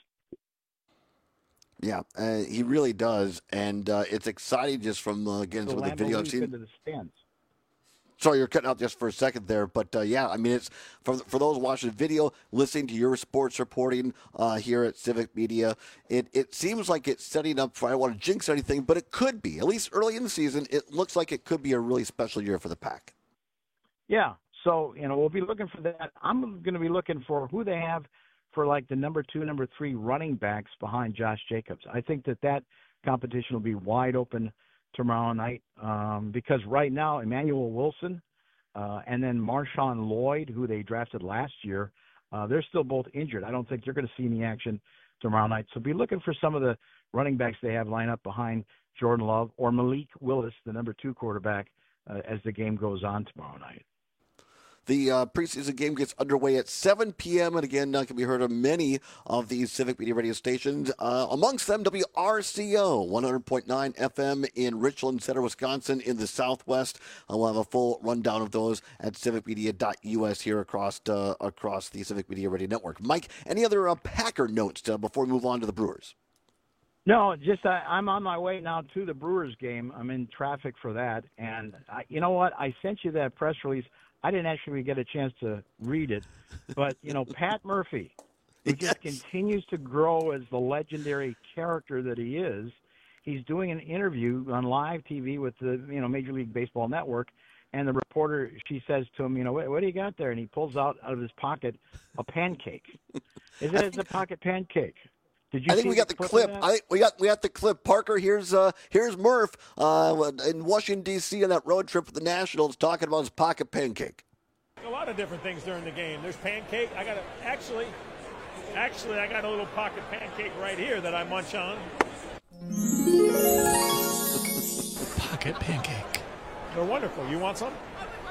Yeah, he really does, and it's exciting just from, again, some of the video I've seen. Into the stands. Sorry, you're cutting out just for a second there, but it's for those watching the video, listening to your sports reporting here at Civic Media, it seems like it's setting up for, I don't want to jinx anything, but it could be, at least early in the season, it looks like it could be a really special year for the Pack. Yeah, So, we'll be looking for that. I'm going to be looking for who they have for like the number 2, number 3 running backs behind Josh Jacobs. I think that competition will be wide open tomorrow night because right now Emmanuel Wilson and then Marshawn Lloyd, who they drafted last year, they're still both injured. I don't think you're going to see any action tomorrow night. So be looking for some of the running backs they have lined up behind Jordan Love or Malik Willis, the number 2 quarterback, as the game goes on tomorrow night. The preseason game gets underway at 7 p.m. And again, can be heard on many of these Civic Media radio stations. Amongst them, WRCO, 100.9 FM in Richland Center, Wisconsin in the Southwest. We'll have a full rundown of those at civicmedia.us here across the Civic Media Radio Network. Mike, any other Packer notes before we move on to the Brewers? No, just I'm on my way now to the Brewers game. I'm in traffic for that. And you know what? I sent you that press release. I didn't actually get a chance to read it, but, Pat Murphy, who just continues to grow as the legendary character that he is, he's doing an interview on live TV with the, Major League Baseball Network, and the reporter, she says to him, what do you got there? And he pulls out of his pocket a pancake. It's a pocket pancake. Did you? I think we got the clip. We got the clip. Parker, here's Murph in Washington D.C. on that road trip with the Nationals talking about his pocket pancake. A lot of different things during the game. There's pancake. I got a little pocket pancake right here that I munch on. Pocket pancake. They're wonderful. You want some?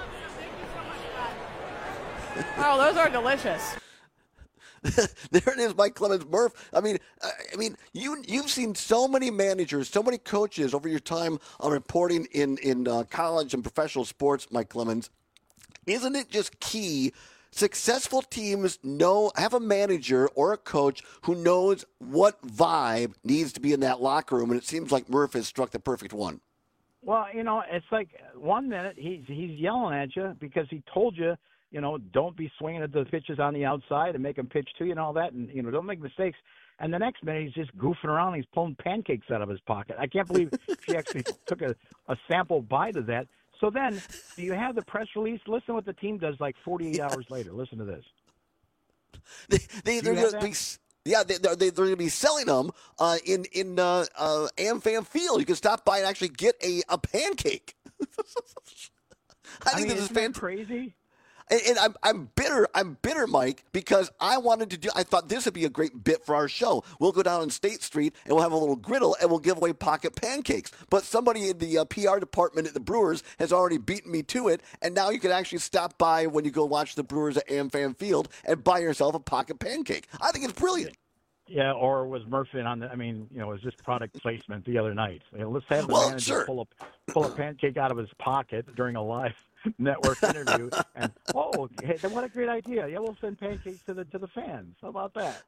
Oh, those are delicious. There it is, Mike Clemens. Murph, I mean, you've seen so many managers, so many coaches over your time reporting in college and professional sports, Mike Clemens. Isn't it just key? Successful teams have a manager or a coach who knows what vibe needs to be in that locker room, and it seems like Murph has struck the perfect one. Well, it's like 1 minute he's yelling at you because he told you, don't be swinging at the pitches on the outside and make them pitch to you and all that, and, don't make mistakes. And the next minute, he's just goofing around. He's pulling pancakes out of his pocket. I can't believe she actually took a sample bite of that. So then, do you have the press release? Listen to what the team does like 48 hours later. Listen to this. They're going to be selling them in AmFam Field. You can stop by and actually get a pancake. I think this is fantastic. Crazy. And I'm bitter, Mike, because I thought this would be a great bit for our show. We'll go down on State Street and we'll have a little griddle and we'll give away pocket pancakes. But somebody in the PR department at the Brewers has already beaten me to it, and now you can actually stop by when you go watch the Brewers at AmFam Field and buy yourself a pocket pancake. I think it's brilliant. Yeah, or was Murphy on the? Was this product placement the other night? Let's have the manager pull a pancake out of his pocket during a live network interview, and hey, what a great idea! Yeah, we'll send pancakes to the fans. How about that?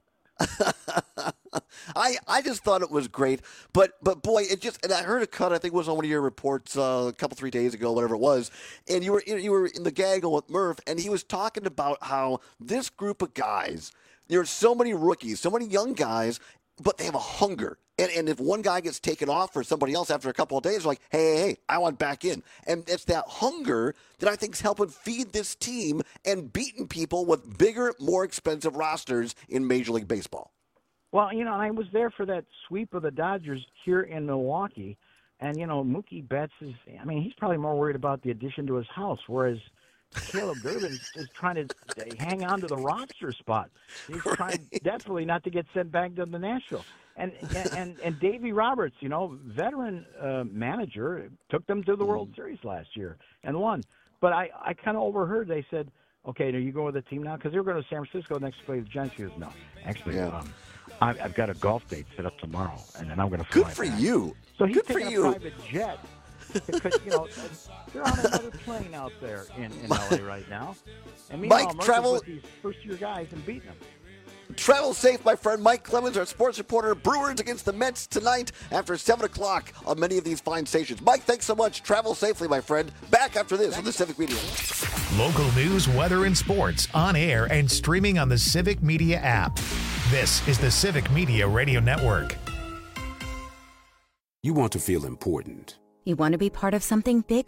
I just thought it was great, but boy, and I heard a cut. I think it was on one of your reports a couple 3 days ago, whatever it was, and you were in the gaggle with Murph, and he was talking about how this group of guys. There are so many rookies, so many young guys, but they have a hunger. And if one guy gets taken off for somebody else after a couple of days, like, hey, I want back in. And it's that hunger that I think is helping feed this team and beating people with bigger, more expensive rosters in Major League Baseball. Well, I was there for that sweep of the Dodgers here in Milwaukee. And, Mookie Betts he's probably more worried about the addition to his house, whereas Caleb Durbin is trying to hang on to the roster spot. He's trying desperately not to get sent back to the Nashville. And Davey Roberts, veteran manager, took them to the World Series last year and won. But I kind of overheard they said, okay, are you going with the team now? Because they were going to San Francisco next to play the Giants. He goes, no. Actually, I've got a golf date set up tomorrow, and then I'm going to fly Good for back. you. So he's Good taking for you. a private jet. Because, they're on another plane out there in L.A. right now. And meanwhile, Mike, travel with these first-year guys and beating them. Travel safe, my friend. Mike Clemens, our sports reporter. Brewers against the Mets tonight after 7 o'clock on many of these fine stations. Mike, thanks so much. Travel safely, my friend. Back after this on the Civic Media. Local news, weather, and sports on air and streaming on the Civic Media app. This is the Civic Media Radio Network. You want to feel important. You want to be part of something bigger.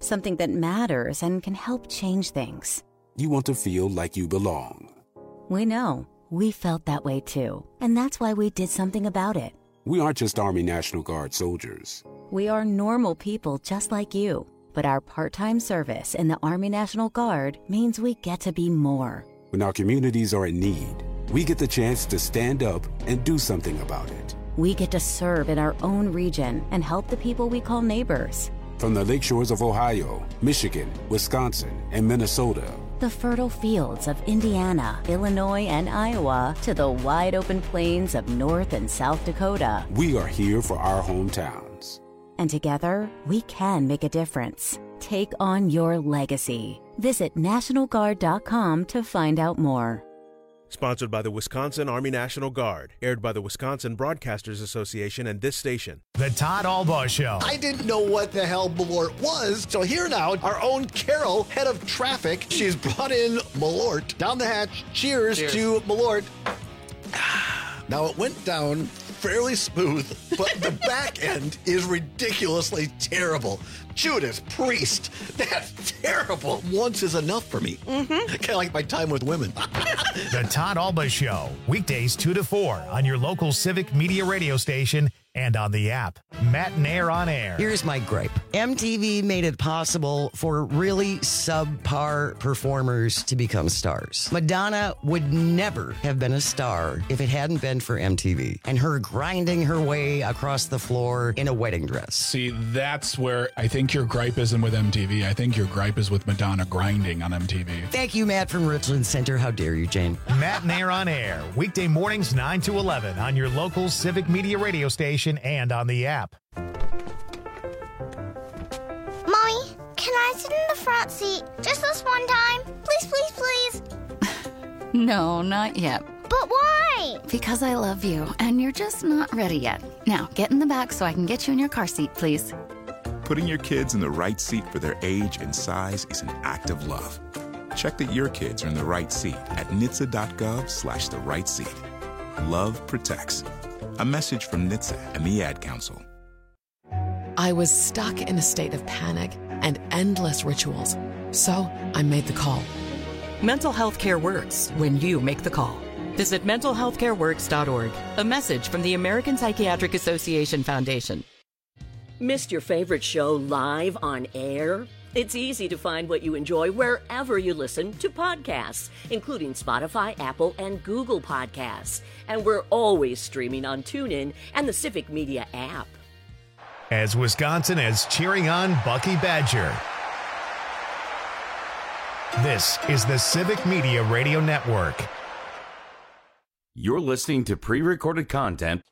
something that matters and can help change things. You want to feel like you belong. We know. We felt that way too. And that's why we did something about it. We aren't just Army National Guard soldiers. We are normal people just like you. But our part-time service in the Army National Guard means we get to be more. When our communities are in need, we get the chance to stand up and do something about it. We get to serve in our own region and help the people we call neighbors. From the lakeshores of Ohio, Michigan, Wisconsin, and Minnesota, the fertile fields of Indiana, Illinois, and Iowa, to the wide-open plains of North and South Dakota. We are here for our hometowns. And together, we can make a difference. Take on your legacy. Visit NationalGuard.com to find out more. Sponsored by the Wisconsin Army National Guard. Aired by the Wisconsin Broadcasters Association and this station. The Todd Albaugh Show. I didn't know what the hell Malort was, so here now, our own Carol, head of traffic. She's brought in Malort down the hatch. Cheers. To Malort. Now, it went down fairly smooth, but the back end is ridiculously terrible. Judas Priest, that's terrible. Once is enough for me. Kind of like my time with women. The Todd Albaugh Show, weekdays 2 to 4 on your local Civic Media radio station and on the app. Matt and Air on Air. Here's my gripe. MTV made it possible for really subpar performers to become stars. Madonna would never have been a star if it hadn't been for MTV and her grinding her way across the floor in a wedding dress. See, that's where I think your gripe isn't with MTV. I think your gripe is with Madonna grinding on MTV. Thank you, Matt from Richland Center. How dare you, Jane? Matt and Air on Air, weekday mornings 9 to 11 on your local Civic Media radio station and on the app. Mommy, can I sit in the front seat just this one time? Please, please, please. No, not yet. But why? Because I love you, and you're just not ready yet. Now, get in the back so I can get you in your car seat, please. Putting your kids in the right seat for their age and size is an act of love. Check that your kids are in the right seat at NHTSA.gov/the right seat. Love protects. A message from NHTSA and the Ad Council. I was stuck in a state of panic and endless rituals, so I made the call. Mental health care works when you make the call. Visit mentalhealthcareworks.org. A message from the American Psychiatric Association Foundation. Missed your favorite show live on air? It's easy to find what you enjoy wherever you listen to podcasts, including Spotify, Apple, and Google Podcasts. And we're always streaming on TuneIn and the Civic Media app. As Wisconsin is cheering on Bucky Badger. This is the Civic Media Radio Network. You're listening to pre-recorded content.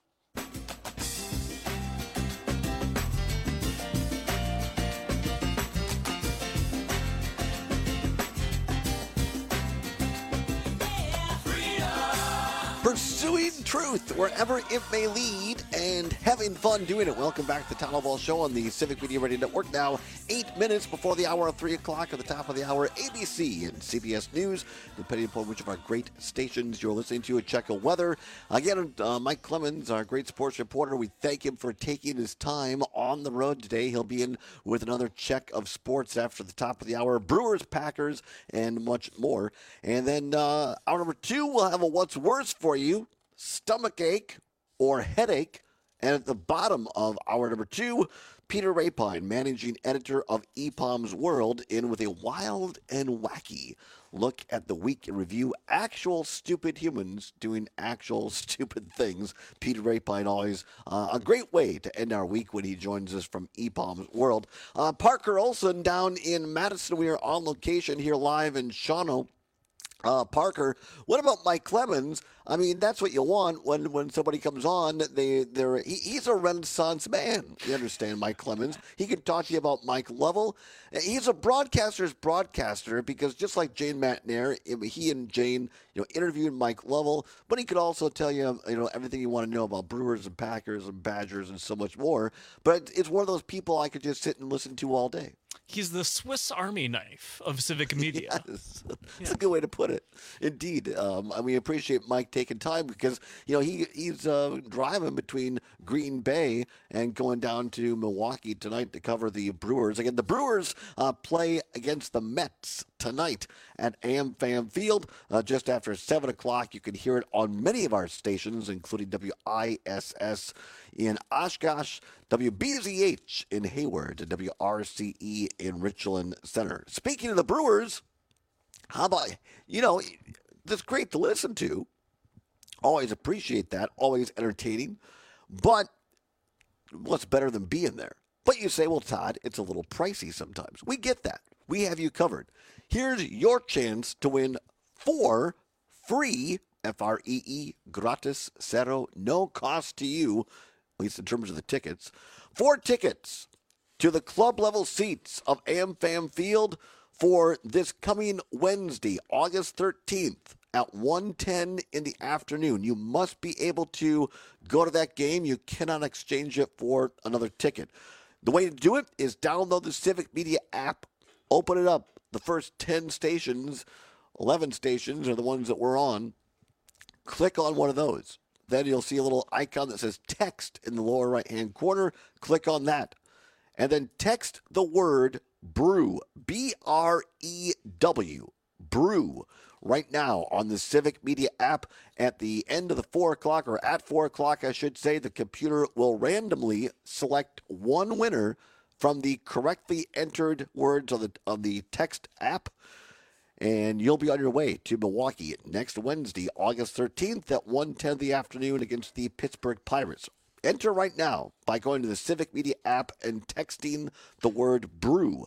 Pursuing truth wherever it may lead and having fun doing it. Welcome back to the Todd Albaugh Show on the Civic Media Radio Network. Now, 8 minutes before the hour of 3 o'clock. At the top of the hour, ABC and CBS News. Depending upon which of our great stations you're listening to, a check of weather. Again, Mike Clemens, our great sports reporter, we thank him for taking his time on the road today. He'll be in with another check of sports after the top of the hour. Brewers, Packers, and much more. And then hour number 2, we'll have a What's Worse for you. Stomach ache or headache. And at the bottom of hour number 2, Peter Rapine, managing editor of EPOM's World, in with a wild and wacky look at the week in review. Actual stupid humans doing actual stupid things. Peter Rapine, always a great way to end our week when he joins us from EPOM's World. Parker Olson down in Madison. We are on location here live in Shawano. Parker, what about Mike Clemens? I mean, that's what you want when somebody comes on. He's a Renaissance man. You understand, Mike Clemens? He can talk to you about Mike Lovell. He's a broadcaster's broadcaster because just like Jane Matnair, he and Jane, interviewed Mike Lovell, but he could also tell you, everything you want to know about Brewers and Packers and Badgers and so much more. But it's one of those people I could just sit and listen to all day. He's the Swiss Army knife of civic media. Yes. That's a good way to put it. Indeed. We appreciate Mike taking time because, he's driving between Green Bay and going down to Milwaukee tonight to cover the Brewers. Again, the Brewers play against the Mets tonight at AmFam Field just after 7 o'clock. You can hear it on many of our stations, including WISS in Oshkosh, WBZH in Hayward, and WRCE in Richland Center. Speaking of the Brewers, how about, that's great to listen to. Always appreciate that. Always entertaining. But what's better than being there? But you say, well, Todd, it's a little pricey sometimes. We get that. We have you covered. Here's your chance to win 4 free, Free, gratis, cero, no cost to you, at least in terms of the tickets. 4 tickets to the club level seats of AmFam Field for this coming Wednesday, August 13th at 1:10 in the afternoon. You must be able to go to that game. You cannot exchange it for another ticket. The way to do it is download the Civic Media app, open it up. The first 10 stations, 11 stations are the ones that we're on. Click on one of those. Then you'll see a little icon that says text in the lower right-hand corner. Click on that. And then text the word brew, B-R-E-W, brew, right now on the Civic Media app. At the end of the 4 o'clock, or at 4 o'clock, I should say, the computer will randomly select one winner from the correctly entered words of the text app. And you'll be on your way to Milwaukee next Wednesday, August 13th at 1:10 in the afternoon against the Pittsburgh Pirates. Enter right now by going to the Civic Media app and texting the word brew,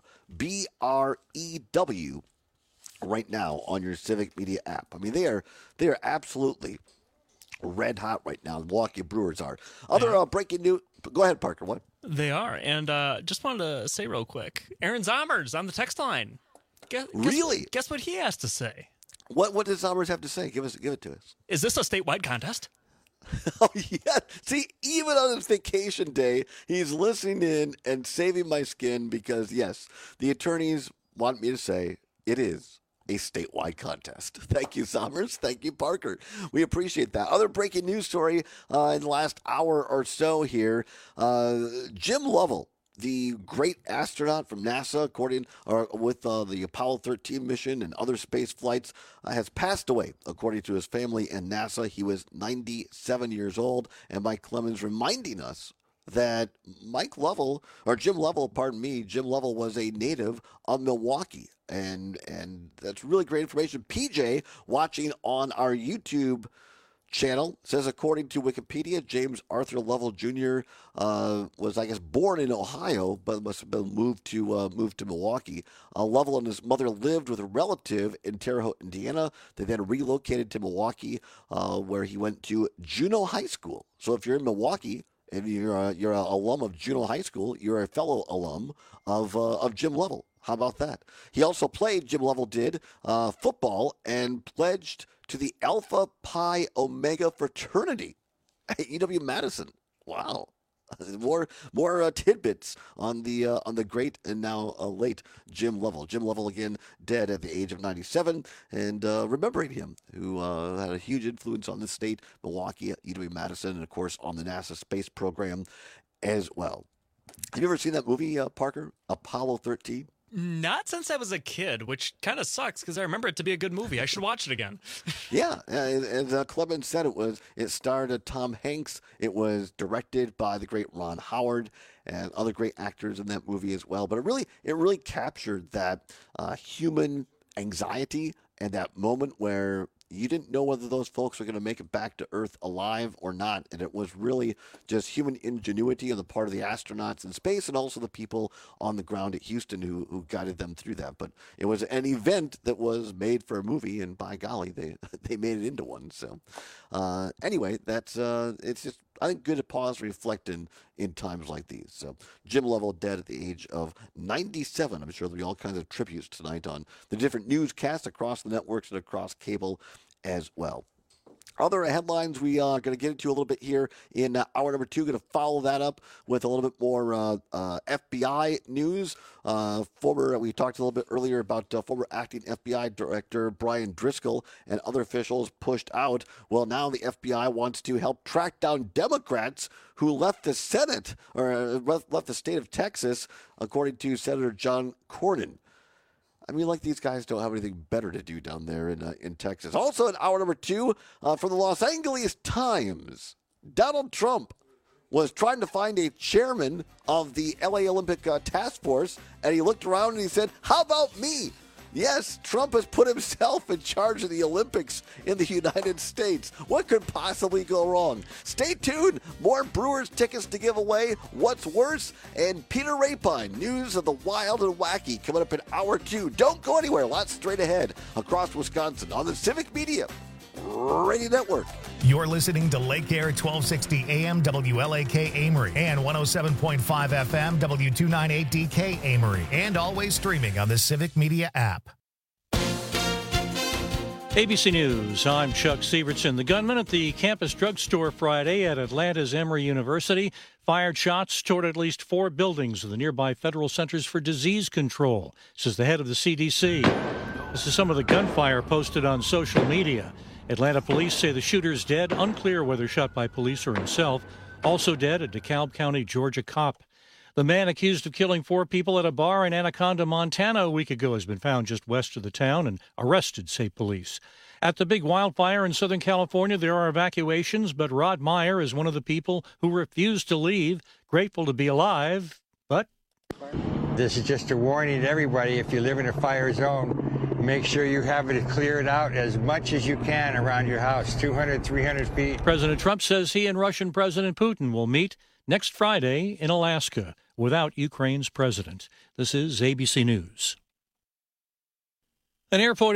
B-R-E-W, right now on your Civic Media app. I mean, they are absolutely red hot right now. The Milwaukee Brewers are. Other breaking news. Go ahead, Parker. What? They are. And just wanted to say real quick, Aaron Zommers on the text line. Really? Guess what he has to say? What does Zommers have to say? Give it to us. Is this a statewide contest? Oh, yeah. See, even on his vacation day, he's listening in and saving my skin because, yes, the attorneys want me to say it is a statewide contest. Thank you, Zommers. Thank you, Parker. We appreciate that. Other breaking news story in the last hour or so here. Jim Lovell, the great astronaut from NASA, with the Apollo 13 mission and other space flights, has passed away, according to his family and NASA. He was 97 years old, and Mike Clemens reminding us that Jim Lovell was a native of Milwaukee, and that's really great information. PJ, watching on our YouTube channel, says, according to Wikipedia, James Arthur Lovell Jr. Was, I guess, born in Ohio, but must have been moved to Milwaukee. Lovell and his mother lived with a relative in Terre Haute, Indiana. They then relocated to Milwaukee, where he went to Juneau High School. So if you're in Milwaukee and you're an alum of Juneau High School, you're a fellow alum of Jim Lovell. How about that? He also played, Jim Lovell did, football and pledged to the Alpha Pi Omega fraternity at UW-Madison. Wow. More tidbits on the great and now late Jim Lovell. Jim Lovell, again, dead at the age of 97, and remembering him, who had a huge influence on the state, Milwaukee, UW-Madison, and, of course, on the NASA space program as well. Have you ever seen that movie, Parker, Apollo 13? Not since I was a kid, which kind of sucks because I remember it to be a good movie. I should watch it again. Yeah, as Clemens said, it starred Tom Hanks. It was directed by the great Ron Howard and other great actors in that movie as well. But it really captured that human anxiety and that moment where you didn't know whether those folks were going to make it back to Earth alive or not. And it was really just human ingenuity on the part of the astronauts in space and also the people on the ground at Houston who guided them through that. But it was an event that was made for a movie, and by golly, they made it into one. So anyway, that's it's just, I think, good to pause and reflect in times like these. So Jim Lovell dead at the age of 97. I'm sure there'll be all kinds of tributes tonight on the different newscasts across the networks and across cable as well. other headlines we are going to get into a little bit here in hour number 2. Going to follow that up with a little bit more FBI news. We talked a little bit earlier about former acting FBI Director Brian Driscoll and other officials pushed out. Well, now the FBI wants to help track down Democrats who left the Senate or left the state of Texas, according to Senator John Cornyn. I mean, like these guys don't have anything better to do down there in Texas. Also in hour number 2, from the Los Angeles Times, Donald Trump was trying to find a chairman of the LA Olympic Task Force, and he looked around and he said, "How about me?" Yes, Trump has put himself in charge of the Olympics in the United States. What could possibly go wrong? Stay tuned. More Brewers tickets to give away. What's worse? And Peter Rapine, news of the wild and wacky, coming up in hour 2. Don't go anywhere. Lots straight ahead across Wisconsin on the Civic Media Radio Network. You're listening to Lake Air 1260 AM WLAK Amory and 107.5 FM W298DK Amory, and always streaming on the Civic Media app. ABC News, I'm Chuck Severson. The gunman at the campus drugstore Friday at Atlanta's Emory University fired shots toward at least 4 buildings of the nearby Federal Centers for Disease Control, says the head of the CDC. This is some of the gunfire posted on social media. Atlanta police say the shooter's dead. Unclear whether shot by police or himself. Also dead, a DeKalb County, Georgia cop. The man accused of killing 4 people at a bar in Anaconda, Montana a week ago has been found just west of the town and arrested, say police. At the big wildfire in Southern California, there are evacuations, but Rod Meyer is one of the people who refused to leave, grateful to be alive, but... This is just a warning to everybody. If you live in a fire zone, make sure you have it cleared out as much as you can around your house, 200, 300 feet. President Trump says he and Russian President Putin will meet next Friday in Alaska without Ukraine's president. This is ABC News. An airport